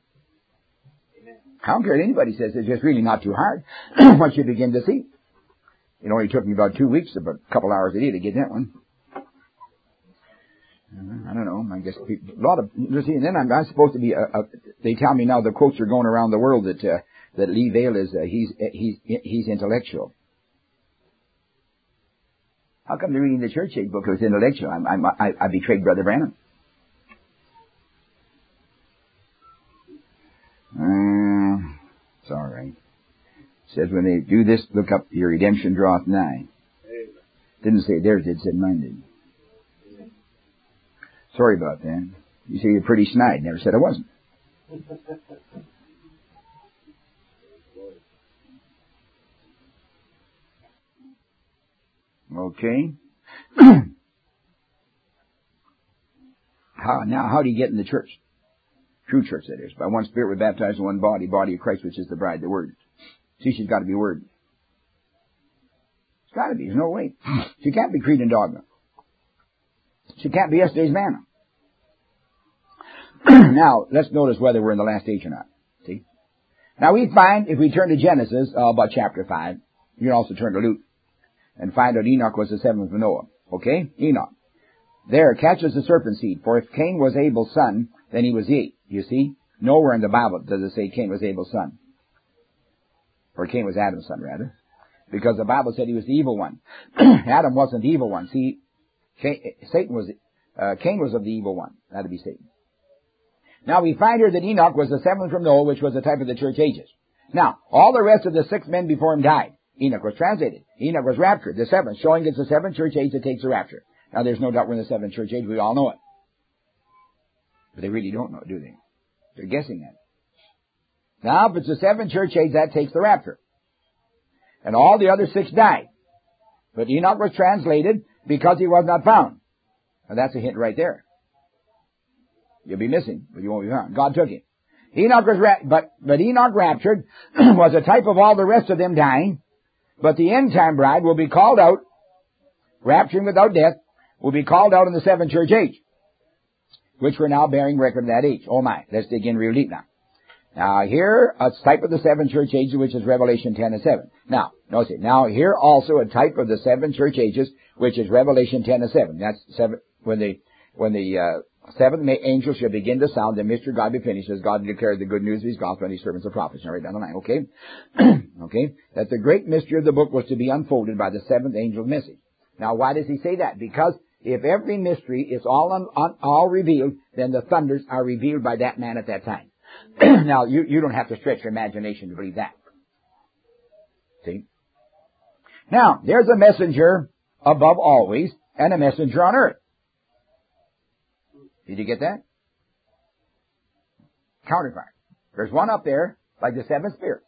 I don't care what anybody says, it's just really not too hard once you begin to see. It only took me about 2 weeks, about a couple hours a day to get that one. I don't know, I guess people, a lot of, you see, and then I'm supposed to be, they tell me now the quotes are going around the world that Lee Vale is, he's intellectual. How come they're reading the church age book if it's intellectual? I betrayed Brother Branham. It's all right. It says when they do this, look up, your redemption draweth nigh. Didn't say theirs did, said mine did. Sorry about that. You say you're pretty snide. Never said I wasn't. Okay. How do you get in the church? True church, that is. By one Spirit we're baptized in one body, body of Christ, which is the bride, the Word. See, she's got to be Word. It's got to be. There's no way. She can't be creed and dogma. She can't be yesterday's manna. Now, let's notice whether we're in the last age or not. See? Now we find, if we turn to Genesis, about chapter 5, you can also turn to Luke, and find out Enoch was the seventh of Noah. Okay? Enoch. There, catches the serpent seed. For if Cain was Abel's son, then he was the. You see? Nowhere in the Bible does it say Cain was Abel's son. Or Cain was Adam's son, rather. Because the Bible said he was the evil one. Adam wasn't the evil one. See, Cain was of the evil one. That'd be Satan. Now we find here that Enoch was the seventh from Noah, which was the type of the church ages. Now, all the rest of the 6 men before him died. Enoch was translated. Enoch was raptured, the seventh, showing it's the seventh church age that takes the rapture. Now there's no doubt we're in the seventh church age, we all know it. But they really don't know it, do they? They're guessing at it. Now, if it's the seventh church age, that takes the rapture. And all the other 6 died. But Enoch was translated because he was not found. Now that's a hint right there. You'll be missing, but you won't be found. God took him. Enoch was but Enoch raptured was a type of all the rest of them dying. But the end time bride will be called out, rapturing without death, will be called out in the seventh church age, which we're now bearing record of that age. Oh my, let's dig in real deep now. Now here, a type of the seven church ages, which is Revelation 10 and 7. Now, notice it. Now here also a type of the 7 church ages, which is Revelation 10 and 7. That's 7, when the seventh angel shall begin to sound, the mystery of God be finished, as God declared the good news of his gospel and his servants of prophets. Now right down the line, okay? Okay? That the great mystery of the book was to be unfolded by the 7th angel's message. Now why does he say that? Because if every mystery is all revealed, then the thunders are revealed by that man at that time. Now, you don't have to stretch your imagination to believe that. See? Now, there's a messenger above always, and a messenger on earth. Did you get that? Counterpart. There's one up there, like the 7 spirits.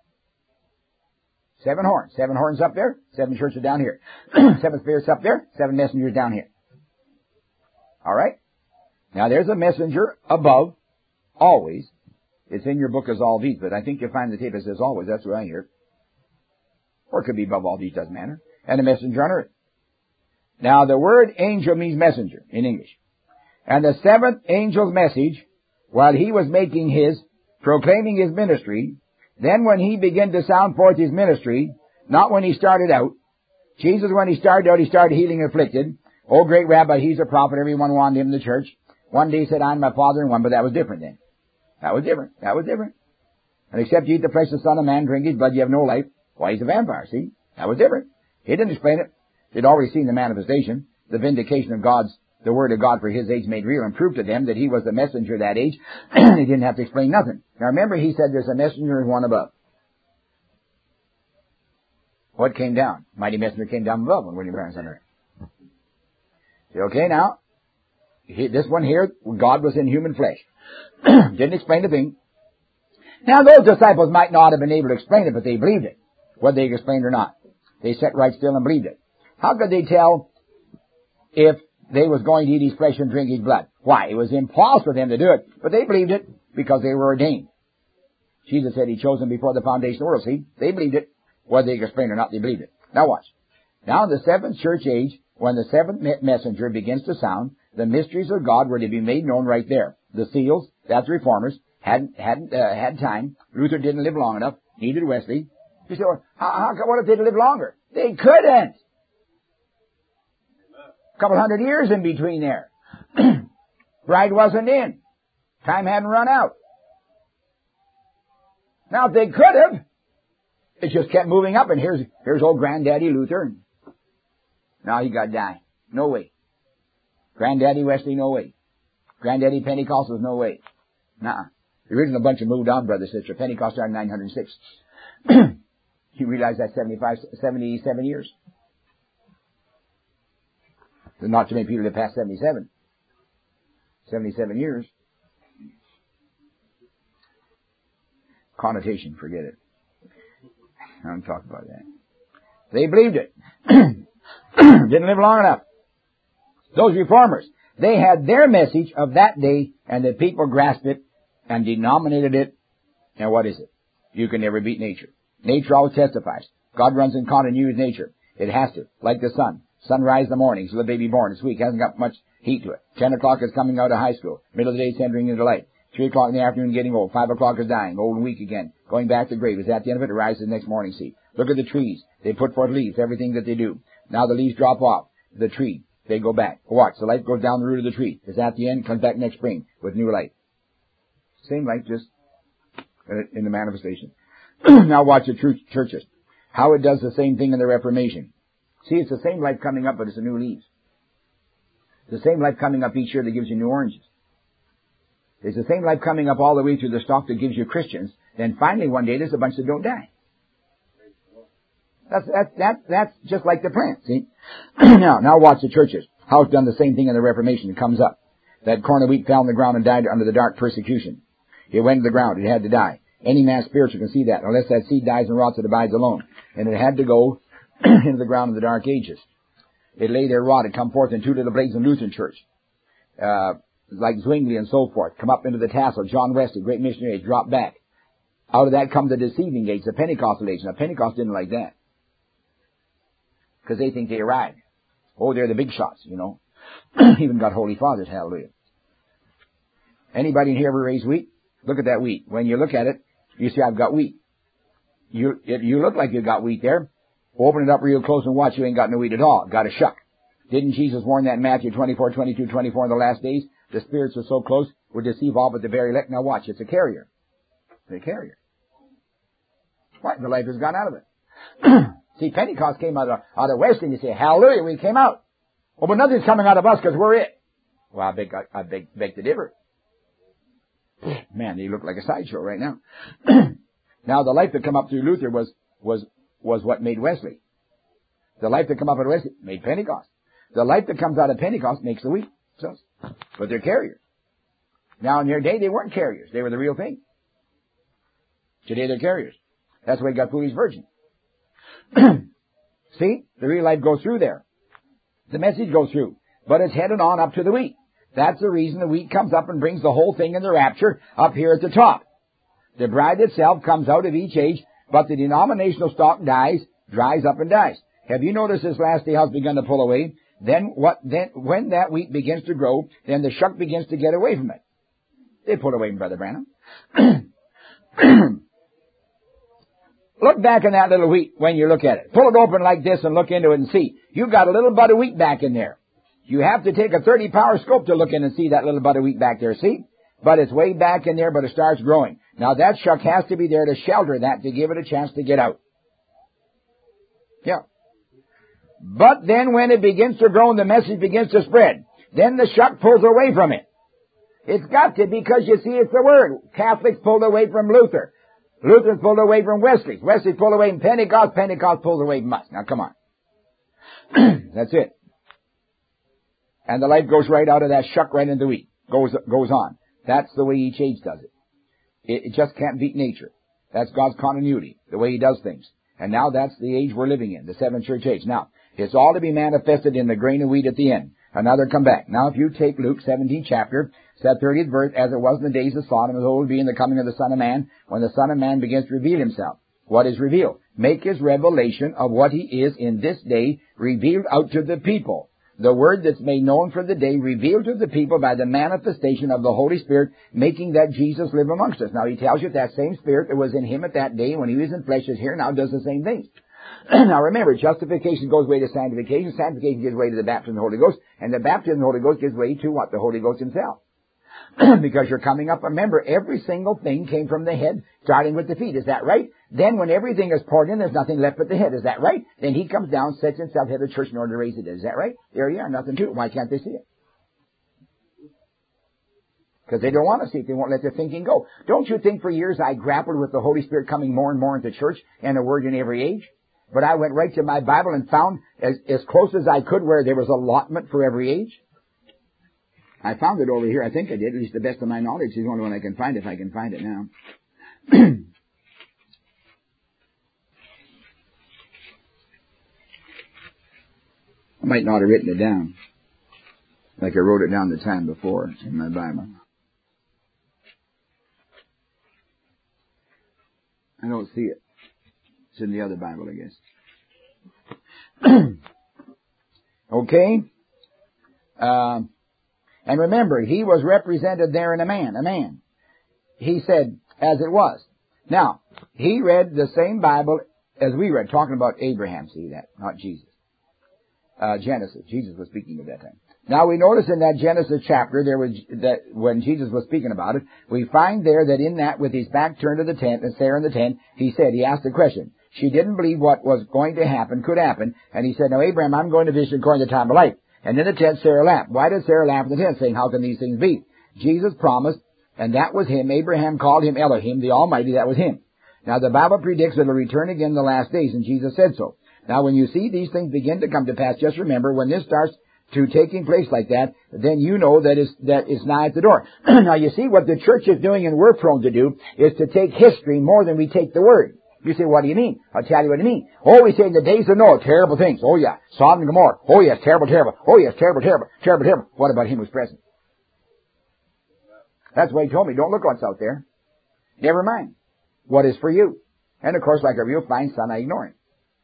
7 horns. 7 horns up there, 7 churches down here. 7 spirits up there, 7 messengers down here. Alright? Now there's a messenger above, always. It's in your book as all these, but I think you'll find the tape that says always. That's what I hear. Or it could be above all these, doesn't matter. And a messenger on earth. Now the word angel means messenger in English. And the 7th angel's message, while he was making proclaiming his ministry, then when he began to sound forth his ministry, not when he started out. Jesus, when he started out, he started healing afflicted. Oh, great Rabbi, he's a prophet. Everyone wanted him in the church. One day he said, I'm my Father in one, but that was different then. That was different. That was different. And except you eat the flesh of the Son of Man, drink his blood, you have no life. Why, he's a vampire, see? That was different. He didn't explain it. They'd already seen the manifestation, the vindication of the Word of God for his age made real, and proved to them that he was the messenger of that age. He didn't have to explain nothing. Now remember, he said there's a messenger and one above. What came down? Mighty messenger came down above when William Barron's on earth. See, okay, now, this one here, God was in human flesh. Didn't explain the thing. Now those disciples might not have been able to explain it, but they believed it. Whether they explained it or not. They sat right still and believed it. How could they tell if they was going to eat his flesh and drink his blood? Why? It was impossible for them to do it, but they believed it because they were ordained. Jesus said he chose them before the foundation of the world. See? They believed it. Whether they could explain it or not, they believed it. Now watch. Now in the seventh church age, when the seventh messenger begins to sound, the mysteries of God were to be made known right there. The seals, that's reformers, hadn't had time. Luther didn't live long enough. Neither did Wesley. You say, well, what if they'd live longer? They couldn't. A couple hundred years in between there. Bride wasn't in. Time hadn't run out. Now if they could have, it just kept moving up, and here's old Granddaddy Luther. Now he got to die. No way. Granddaddy Wesley, no way. Granddaddy Pentecostals, no way. Nuh-uh. The original bunch have moved on, brother, sister. Pentecost started in 906. You realize that's 77 years. There's not too many people that passed 77. 77 years. Connotation, forget it. I don't talk about that. They believed it. Didn't live long enough. Those reformers, they had their message of that day, and the people grasped it and denominated it. And what is it? You can never beat nature. Nature always testifies. God runs in continuity with nature. It has to, like the sun. Sunrise in the morning, so the baby born. It's weak, hasn't got much heat to it. 10 o'clock is coming out of high school. Middle of the day is entering into light. 3 o'clock in the afternoon getting old. 5 o'clock is dying, old and weak again. Going back to the grave. Is at the end of it, it rises the next morning, see. Look at the trees. They put forth leaves, everything that they do. Now the leaves drop off. The tree, they go back. Watch, the light goes down the root of the tree. It's at the end, comes back next spring with new light. Same light, just in the manifestation. Now watch the churches. How it does the same thing in the Reformation. See, it's the same light coming up, but it's a new leaves. The same light coming up each year that gives you new oranges. It's the same light coming up all the way through the stalk that gives you Christians. Then finally one day there's a bunch that don't die. That's just like the plant, see? Now watch the churches. How it's done the same thing in the Reformation. It comes up. That corn of wheat fell on the ground and died under the dark persecution. It went to the ground. It had to die. Any man spiritual can see that. Unless that seed dies and rots, it abides alone. And it had to go into the ground in the dark ages. It lay there rotted, come forth in 2 little blades in Lutheran church. Like Zwingli and so forth. Come up into the tassel. John Wesley, great missionary, drop back. Out of that come the deceiving age, the Pentecostal age. Now Pentecost didn't like that. Because they think they arrived. Oh, they're the big shots, you know. Even got holy fathers, hallelujah. Anybody in here ever raised wheat? Look at that wheat. When you look at it, you see I've got wheat. You look like you got wheat there. Open it up real close and watch, you ain't got no wheat at all. Got a shuck. Didn't Jesus warn that in Matthew 24, 22, 24 in the last days? The spirits are so close, would deceive all but the very elect. Now watch, it's a carrier. It's a carrier. What? The life has gone out of it. See, Pentecost came out of West, and you say, hallelujah, we came out. Oh, but nothing's coming out of us because we're it. Well, I beg to differ. Man, they look like a sideshow right now. Now, the life that come up through Luther was what made Wesley. The life that come up out of Wesley made Pentecost. The life that comes out of Pentecost makes the wheat. So, but they're carriers. Now, in their day, they weren't carriers. They were the real thing. Today, they're carriers. That's why he got foolish virgin. See? The real life goes through there. The message goes through. But it's headed on up to the wheat. That's the reason the wheat comes up and brings the whole thing in the rapture up here at the top. The bride itself comes out of each age, but the denominational stock dies, dries up and dies. Have you noticed this last day how it's begun to pull away? Then when that wheat begins to grow, then the shuck begins to get away from it. They pull away from Brother Branham. Look back in that little wheat when you look at it. Pull it open like this and look into it and see. You've got a little bud of wheat back in there. You have to take a 30-power scope to look in and see that little bud of wheat back there, see? But it's way back in there, but it starts growing. Now that shuck has to be there to shelter that, to give it a chance to get out. Yeah. But then when it begins to grow and the message begins to spread, then the shuck pulls away from it. It's got to, because you see it's the Word. Catholics pulled away from Luther. Lutherans pulled away from Wesley. Wesley pulled away from Pentecost. Pentecost pulled away from us. Now come on. That's it. And the life goes right out of that shuck right into the wheat. Goes on. That's the way each age does it. It just can't beat nature. That's God's continuity, the way He does things. And now that's the age we're living in, the seventh church age. Now, it's all to be manifested in the grain of wheat at the end. Another come back. Now, if you take Luke 17 chapter, that 30th verse, as it was in the days of Sodom, as it will be in the coming of the Son of Man, when the Son of Man begins to reveal Himself. What is revealed? Make His revelation of what He is in this day revealed out to the people. The Word that's made known for the day revealed to the people by the manifestation of the Holy Spirit, making that Jesus live amongst us. Now He tells you that same Spirit that was in Him at that day when He was in flesh is here now, does the same thing. Now remember, justification goes way to sanctification. Sanctification gives way to the baptism of the Holy Ghost. And the baptism of the Holy Ghost gives way to what? The Holy Ghost Himself. Because you're coming up. Remember, every single thing came from the head, starting with the feet. Is that right? Then when everything is poured in, there's nothing left but the head. Is that right? Then He comes down, sets Himself head of the church in order to raise it. Is that right? There you are. Nothing to it. Why can't they see it? Because they don't want to see it. They won't let their thinking go. Don't you think for years I grappled with the Holy Spirit coming more and more into church and a word in every age? But I went right to my Bible and found as close as I could where there was allotment for every age. I found it over here. I think I did, at least the best of my knowledge. It's the only one I can find if I can find it now. I might not have written it down like I wrote it down the time before in my Bible. I don't see it. It's in the other Bible, I guess. Okay? And remember, He was represented there in a man. He said, as it was. Now, He read the same Bible as we read, talking about Abraham, see that, not Jesus. Genesis. Jesus was speaking at that time. Now we notice in that Genesis chapter, there was that when Jesus was speaking about it, we find there that in that, with his back turned to the tent and Sarah in the tent, he asked the question. She didn't believe what was going to happen could happen, and he said, now Abraham, I'm going to visit according to the time of life. And in the tent, Sarah laughed. Why did Sarah laugh in the tent, saying, how can these things be? Jesus promised, and that was Him. Abraham called Him Elohim, the Almighty, that was Him. Now the Bible predicts that He'll return again in the last days, and Jesus said so. Now when you see these things begin to come to pass, just remember, when this starts to taking place like that, then you know that it's nigh at the door. Now you see what the church is doing and we're prone to do is to take history more than we take the Word. You say, what do you mean? I'll tell you what I mean. Oh, we say in the days of Noah, terrible things. Oh yeah, Sodom and Gomorrah. Oh yes, terrible, terrible. Oh yes, terrible, terrible, terrible, terrible. What about Him who's present? That's why He told me, don't look what's out there. Never mind what is for you. And of course, like a real fine son, I ignore Him.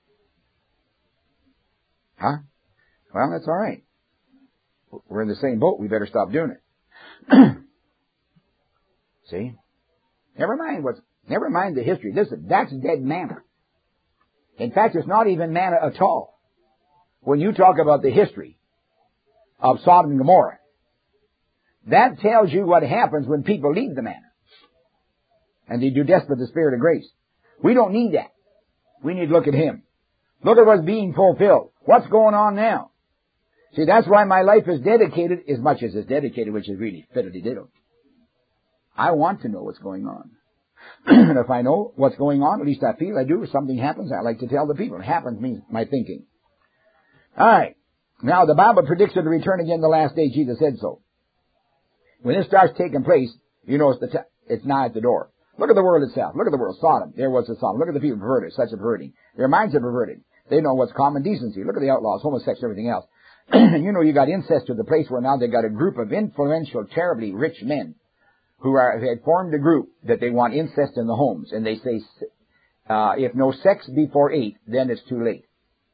Huh? Well, that's all right. We're in the same boat. We better stop doing it. See? Never mind the history. Listen, that's dead manna. In fact, it's not even manna at all. When you talk about the history of Sodom and Gomorrah, that tells you what happens when people leave the manna. And they do despise the Spirit of grace. We don't need that. We need to look at Him. Look at what's being fulfilled. What's going on now? See, that's why my life is dedicated as much as it's dedicated, which is really fiddly diddle. I want to know what's going on. And if I know what's going on, at least I feel I do, if something happens, I like to tell the people. It happens means my thinking. Alright. Now, the Bible predicts it to return again the last day. Jesus said so. When this starts taking place, you know it's nigh at the door. Look at the world itself. Look at the world. Sodom. There was the Sodom. Look at the people perverted. Such a perverting. Their minds are perverted. They know what's common decency. Look at the outlaws, homosexuals, everything else. You know, you got incest to the place where now they got a group of influential, terribly rich men who had formed a group that they want incest in the homes. And they say, if no sex before 8, then it's too late.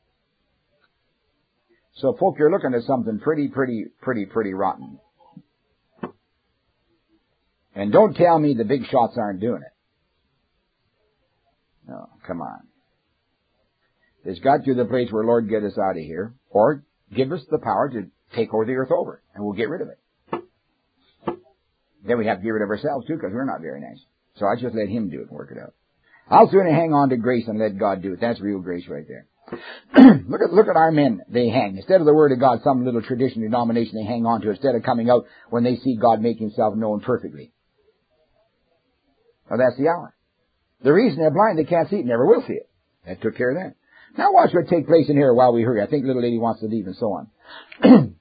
So, folk, you're looking at something pretty rotten. And don't tell me the big shots aren't doing it. No, come on. It's got to the place where, Lord, get us out of here, or give us the power to take over the earth over, and we'll get rid of it. Then we have to get rid of ourselves, too, because we're not very nice. So I just let Him do it and work it out. I'll sooner hang on to grace and let God do it. That's real grace right there. Look at our men. They hang. Instead of the Word of God, some little tradition, denomination they hang on to, instead of coming out when they see God make Himself known perfectly. Well, that's the hour. The reason they're blind, they can't see it, never will see it. That took care of that. Now watch what take place in here while we hurry. I think little lady wants to leave and so on.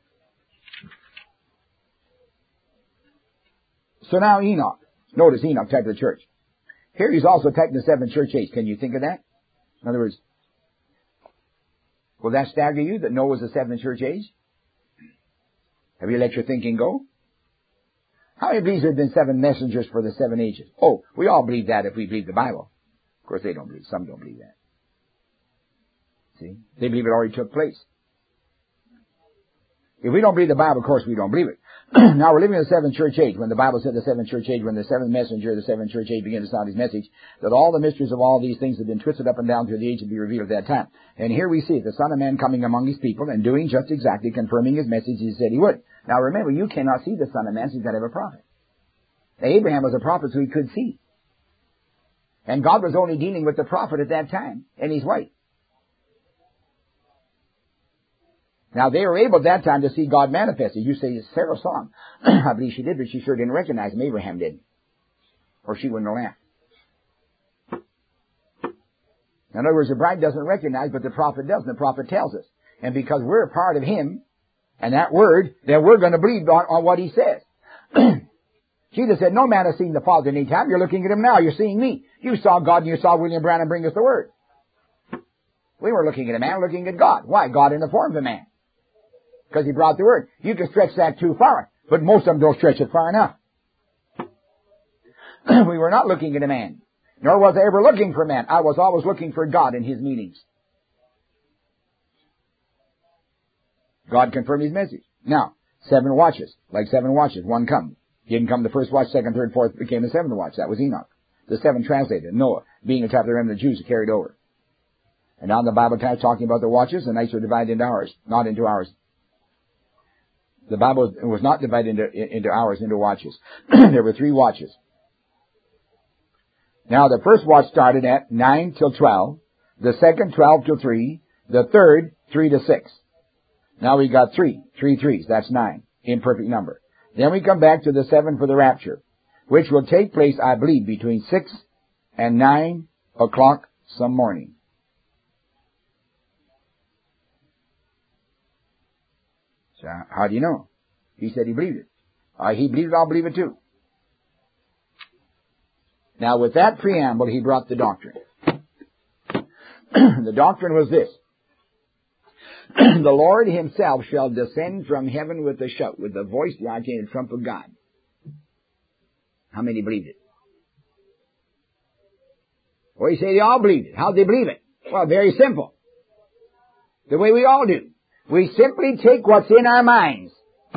So now Enoch. Notice Enoch type of the church. Here he's also typing the 7 church age. Can you think of that? In other words, will that stagger you that Noah was the 7th church age? Have you let your thinking go? How many believes there have been 7 messengers for the 7 ages? Oh, we all believe that if we believe the Bible. Of course, they don't believe. Some don't believe that. See? They believe it already took place. If we don't believe the Bible, of course we don't believe it. Now we're living in the seventh church age. When the Bible said the seventh church age, when the seventh messenger of the seventh church age began to sound his message, that all the mysteries of all these things have been twisted up and down through the age to be revealed at that time. And here we see the Son of Man coming among his people and doing just exactly, confirming his message he said he would. Now remember, you cannot see the Son of Man, so you've got to have a prophet. Abraham was a prophet, so he could see. And God was only dealing with the prophet at that time, and his wife. Now, they were able at that time to see God manifested. You say, Sarah saw him. I believe she did, but she sure didn't recognize him. Abraham did. Or she wouldn't have laughed. In other words, the bride doesn't recognize, but the prophet does, and the prophet tells us. And because we're a part of him, and that word, then we're going to believe on what he says. Jesus said, no man has seen the Father any time. You're looking at him now. You're seeing me. You saw God, and you saw William Branham bring us the word. We were looking at a man, looking at God. Why? God in the form of a man. Because he brought the word. You can stretch that too far, but most of them don't stretch it far enough. We were not looking at a man, nor was I ever looking for man. I was always looking for God in his meetings. God confirmed his message. Now, 7 watches, like 7 watches, one come. He didn't come the first watch, second, third, fourth, became the 7th watch. That was Enoch. The 7 translated. Noah, being a type of the remnant of the Jews, carried over. And now the Bible is talking about the watches. The nights are divided into hours, not into hours. The Bible was not divided into hours, into watches. There were 3 watches. Now, the first watch started at 9 till 12. The second, 12 till 3. The third, 3 to 6. Now we got 3 threes. That's 9. Imperfect number. Then we come back to the 7 for the rapture, which will take place, I believe, between 6 and 9 o'clock some morning. So how do you know? He said he believed it. He believed it, I'll believe it too. Now with that preamble, he brought the doctrine. The doctrine was this. The Lord himself shall descend from heaven with a shout, with the voice, the archangel, trump of God. How many believed it? Well, you say they all believed it. How'd they believe it? Well, very simple. The way we all do. We simply take what's in our minds.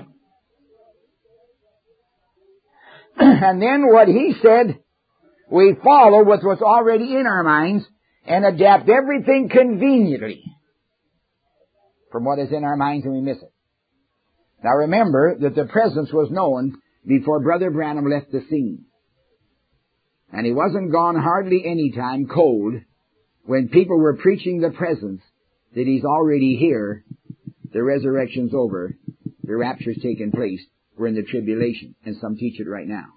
And then what he said, we follow with what's already in our minds and adapt everything conveniently from what is in our minds, and we miss it. Now remember that the presence was known before Brother Branham left the scene. And he wasn't gone hardly any time cold when people were preaching the presence that he's already here. The resurrection's over. The rapture's taken place. We're in the tribulation. And some teach it right now.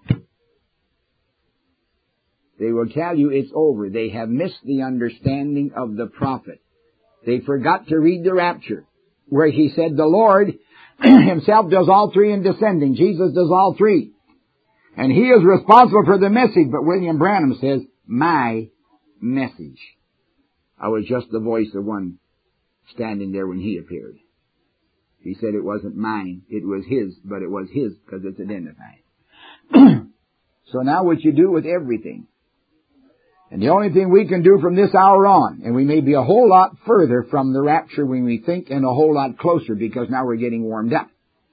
They will tell you it's over. They have missed the understanding of the prophet. They forgot to read the rapture, where he said the Lord himself does all 3 in descending. Jesus does all 3. And he is responsible for the message. But William Branham says, my message. I was just the voice of one standing there when he appeared. He said it wasn't mine, it was his, but it was his because it's identified. So now what you do with everything. And the only thing we can do from this hour on, and we may be a whole lot further from the rapture when we think, and a whole lot closer because now we're getting warmed up.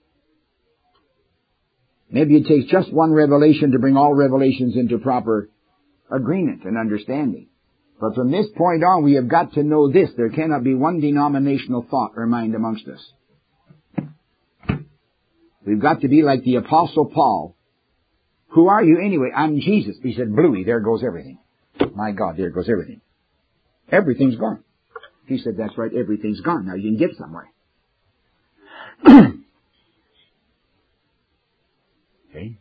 Maybe it takes just one revelation to bring all revelations into proper agreement and understanding. But from this point on, we have got to know this. There cannot be one denominational thought or mind amongst us. We've got to be like the Apostle Paul. Who are you anyway? I'm Jesus. He said, Bluey, there goes everything. My God, there goes everything. Everything's gone. He said, that's right, everything's gone. Now you can get somewhere. Okay?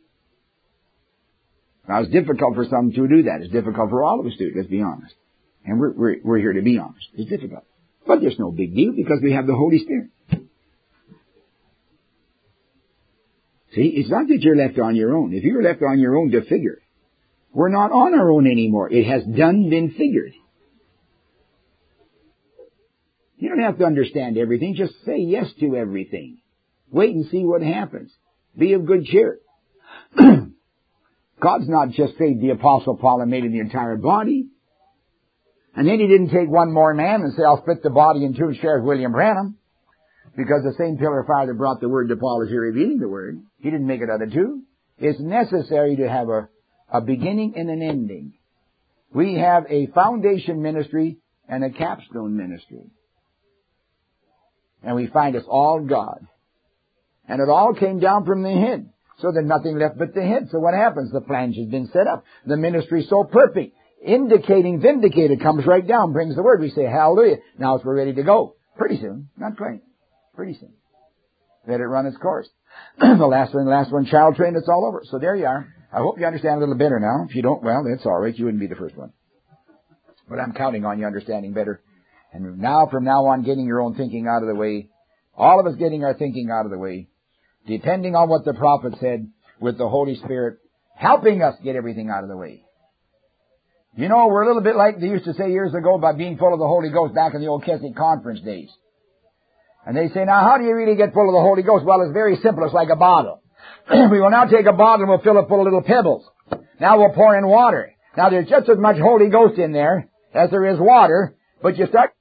Now it's difficult for some to do that. It's difficult for all of us to do it, let's be honest. And we're here to be honest. It's difficult. But there's no big deal because we have the Holy Spirit. See, it's not that you're left on your own. If you're left on your own to figure, we're not on our own anymore. It has been figured. You don't have to understand everything. Just say yes to everything. Wait and see what happens. Be of good cheer. God's not just saved the Apostle Paul and made him the entire body. And then he didn't take one more man and say, I'll split the body in two and share with William Branham. Because the same pillar of fire that brought the word to Paul is here revealing the word. He didn't make it out of two. It's necessary to have a beginning and an ending. We have a foundation ministry and a capstone ministry. And we find it's all God. And it all came down from the head. So there's nothing left but the head. So what happens? The flange has been set up. The ministry is so perfect. Indicating, vindicated, comes right down, brings the word. We say, hallelujah. Now we're ready to go. Pretty soon. Not quite. Pretty soon. Let it run its course. The last one, child trained, it's all over. So there you are. I hope you understand a little better now. If you don't, well, that's all right. You wouldn't be the first one. But I'm counting on you understanding better. And now, from now on, getting your own thinking out of the way. All of us getting our thinking out of the way. Depending on what the prophet said, with the Holy Spirit helping us get everything out of the way. You know, we're a little bit like they used to say years ago about being full of the Holy Ghost back in the old Keswick Conference days. And they say, now, how do you really get full of the Holy Ghost? Well, it's very simple. It's like a bottle. We will now take a bottle and we'll fill it full of little pebbles. Now we'll pour in water. Now, there's just as much Holy Ghost in there as there is water, but you start